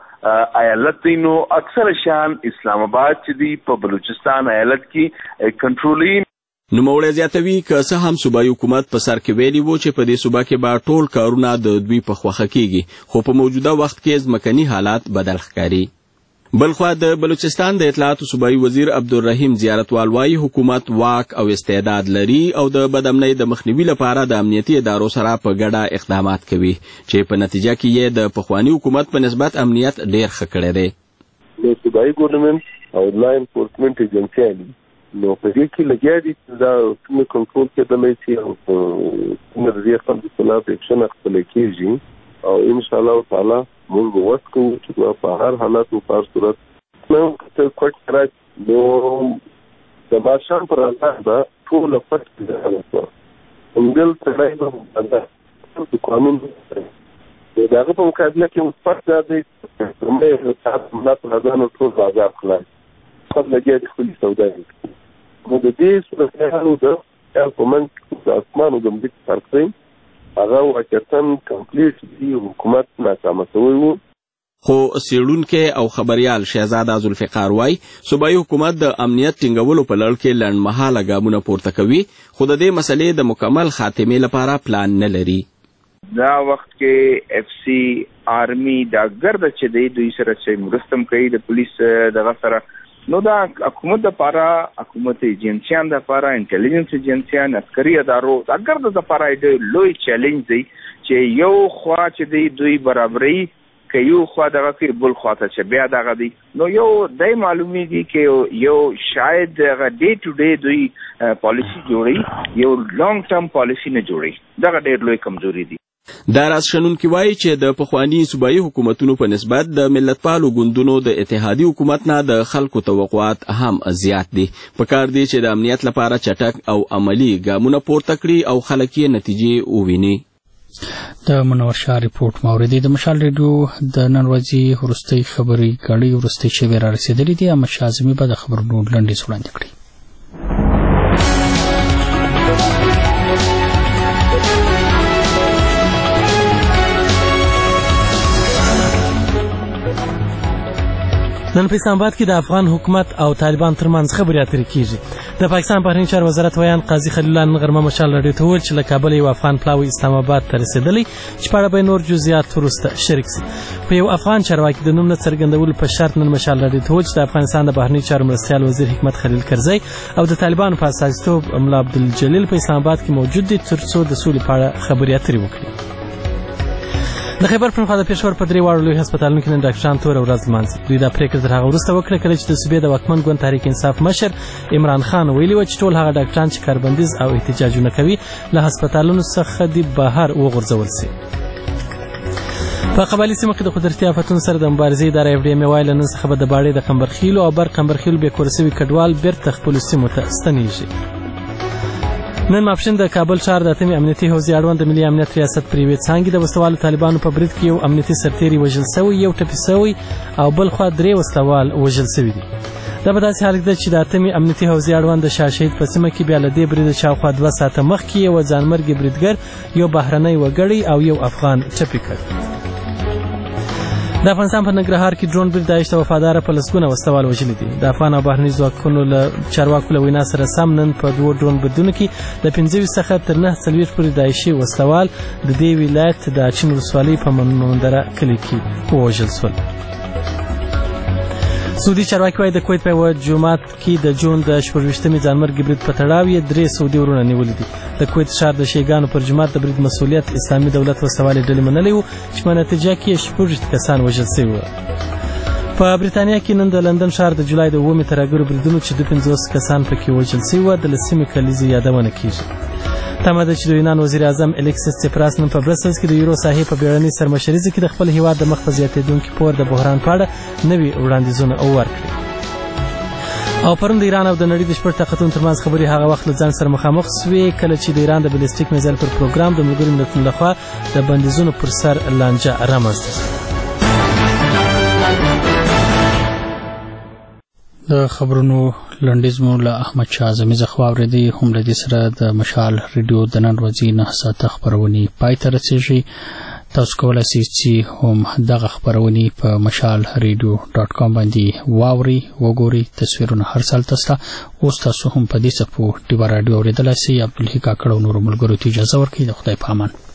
اهم ایالت دی نو اکثر شان اسلام آباد چې دی په بلوچستان ایالت کې کنټرولي. نوموړی زیاتوي که څه هم صوبایي حکومت په سر کې ویلي وو چې په دې صوبه کې به ټول کارونه د دوی په خوښه کیږي، خو په موجوده وخت کې ځمکني حالات بدل ښکاري. بلخوا د بلوچستان د اطلاعاتو صوبایي وزیر عبدالرحیم زیارتوال وایي حکومت واک او استعداد لري او د بدامنۍ د مخنیوي لپاره د امنیتي ادارو سره په ګډه اقدامات کوي چې په نتیجه کې یې د پخواني حکومت په نسبت امنیت ډېر ښه کړی دی. د صوبایي ګورنمنټ او لا انفورسمنټ ایجنسیانې نو په دې کې لګیا دي دا کومه کنټرول کېدلی شي او کومه د دې خلکو خلاف اکشن اخیستل کېږي او ان شاء الله تعالی موږ به وس کوو چې په هر حالت او په هر صورت نو څه کوټ راځي نو د ماشان پر اساس به ټول فټ کېږي. همدل ترای به د قانون دغه په مقابله کې فټ دی کومه حساب نه په ځان ټول بازار خلاص خپل لګیا دي خپل سوداګر نو د دې صورتحالو د حکومت د اسمانو د مځکې فرق دی هغه واقعتاً کمپلیټ دی حکومت ناکامه شوی و. خو څېړونکی او خبریال شهزاده ذوالفقار وایي صوبایي حکومت د امنیت ټینګولو په لړ کې لنډمهاله ګامونه پورته کوي خو د دې مسلې د مکمل خاتمې لپاره پلان نه لري. دا وخت کې اف سی آرمی دا ګرد چې دی دوی سره چې مرستم کوي د پولیس دغه سره نو دا حکومت د لپاره حکومت ایجنسیان د لپاره انټيليجنس ایجنسیان عسکري ادارو دا ګرد د لپاره د لوی چیلنج دی چې یو خوا چې دی دوی برابرۍ کوي خو دغه کې بل خواته چې بیا دغه دی نو یو دای معلومي دي کې یو شاید دغه ډے ټو ډے دوی پالیسی جوړي یو لانګ ټرم پالیسی نه جوړي دغه ډېر لوی کمزوري دي. دا راز شنونکي وایي چې د پخواني صوبایي حکومتونو په نسبت د ملتپالو ګوندونو د اتحادي حکومت نه د خلکو توقعات هم زیات دي. پکار دی چې د امنیت لپاره چټک او عملی ګامونه پورته کړي او خلک یې نتیجې وویني. د منور شاه ریپورټ موردی د مشال ریډیو د نن ورځې وروستۍ خبري غړي وروستۍ شوې را رسیدلې دي. اما شازمي به د خبرونو لنډیز وړاندې کړي. نن په اسلام آباد کې د افغان حکومت او طالبان ترمنځ خبرې اترې کیږي. د پاکستان بهرنی چارو وزارت ویان قاضي خلیل الله نن غرمه مشال راډیو ته وویل چې له کابل یو افغان پلاوی اسلام آباد ته رسېدلی چې په اړه به نور جزئیات وروسته شریک شي. په یو افغان چارواکي د نوم نه څرګندولو په شرط نن مشال راډیو ته وویل چې د افغانستان د بهرنی چارو مرستیال وزیر حکمت خلیل کرزی او د طالبانو په استازیتوب ملا عبدالجلیل په اسلام آباد کې موجود دي تر څو د سولې په اړه خبرې اترې وکړي. د خیبر پښتونخوا د پېښور په درې واړو لوی هسپتالونو کې نن ډاکټران توره ورځ لمانځي. دوی دا پرېکړه تر هغه وروسته وکړه کله چې د صوبې د واکمن ګوند تحریک انصاف مشر عمران خان ویلي و چې ټول هغه ډاکټران چې کاربندیز او احتجاجونه کوي له هسپتالونو څخه دې بهر وغورځول شي. په قبایلي سیمو کې د قدرتي آفتونو سره د مبارزې اداره اف ډي ام وایي له نن څخه به د باړې د قمبرخیلو او بر قمبرخیلو بې کوره سوي کډوال بېرته خپلو سیمو ته ستنېږي. نن ماپښین د کابل ښار د اتمې امنیتي حوزې اړوند د ملي امنیت ریاست پر یوې څانګې د وسلوالو طالبانو په برید کې یو امنیتي سرتیری وژل سوی، یو ټپي سوی او بل خوا درې وسلوال وژل سوي دي. دا په داسې حال کې ده چې د اتمې امنیتي حوزې اړوند د شاه شهید په سیمه کې بیا له دې بریده شاوخوا دوه ساعته مخکې یو ځانمرګي بریدګر، یو بهرنی وګړی او یو افغان ټپي کړ. د افغانستان په ننګرهار کې ډرون برید داعش ته وفاداره په لسګونه وسلوال وژلي دي. د افغان او بهرني ځواکونو له چارواکو له وینا سره سم نن په دوو ډرون بریدونو کې د پنځه ویشت څخه تر نهه څلوېښت پورې داعشي وسلوال د دې ولایت د اچین ولسوالۍ په مندره کلي کې ووژل شول. سعودي چارواکي وايي د کویت په یوه جومات کې د جون د شپږویشتمې ځانمرګي برید په تړاو یې درې سعودي ورونه نیولي دي. د کویت ښار د شیګانو پر جومات د برید مسؤلیت اسلامي دولت وسوالې ډلې منلی و چې په نتیجه کې یې شپږویشت کسان وژل سوي وو. په بریتانیا کې نن د لندن ښار د جولای د اوومې ترهګرو بریدونو چې دوه پنځوس کسان پکې وژل سوي وو د لسمې کلیزې یادونه کیږي. تمه ده چې د یونان وزیر اعظم الیکسیس سیپراس نن په برسلز کې د یورو ساحې په بیړنۍ سرمشریزه کې د خپل هیواد د مخ په زیاتېدونکي پور د بحران په اړه نوي وړاندیزونه ورکړي. او پرون د ایران او د نړۍ د شپږ طاقتونو ترمنځ خبرې هغه وخت له ځان سره مخامخ سوې کله چې د ایران د بلیسټیک میزایل پر پروګرام د ملګرو ملتونو لخوا د بندیزونو پر سر لانجه رامنځته شوه. د خبرونو لنډیز مو له احمد شاه اعظمي څخه واورېدی. هم له دې سره د مشال ریډیو د نن ورځې نه ساعته خپرونې پای ته رسېږي. تاسو کولی شئ چې هم دغه خپرونې په مشال ریډیو ډاټ کام باندې واورئ، وګورئ. تصویرونه هر سال تاسو ته اوس تاسو هم په دې څپو ډیوه راډیو اورېدلی شئ. عبدالحق کاکړ او نورو ملګرو ته اجازه ورکړئ. د خدای په امان.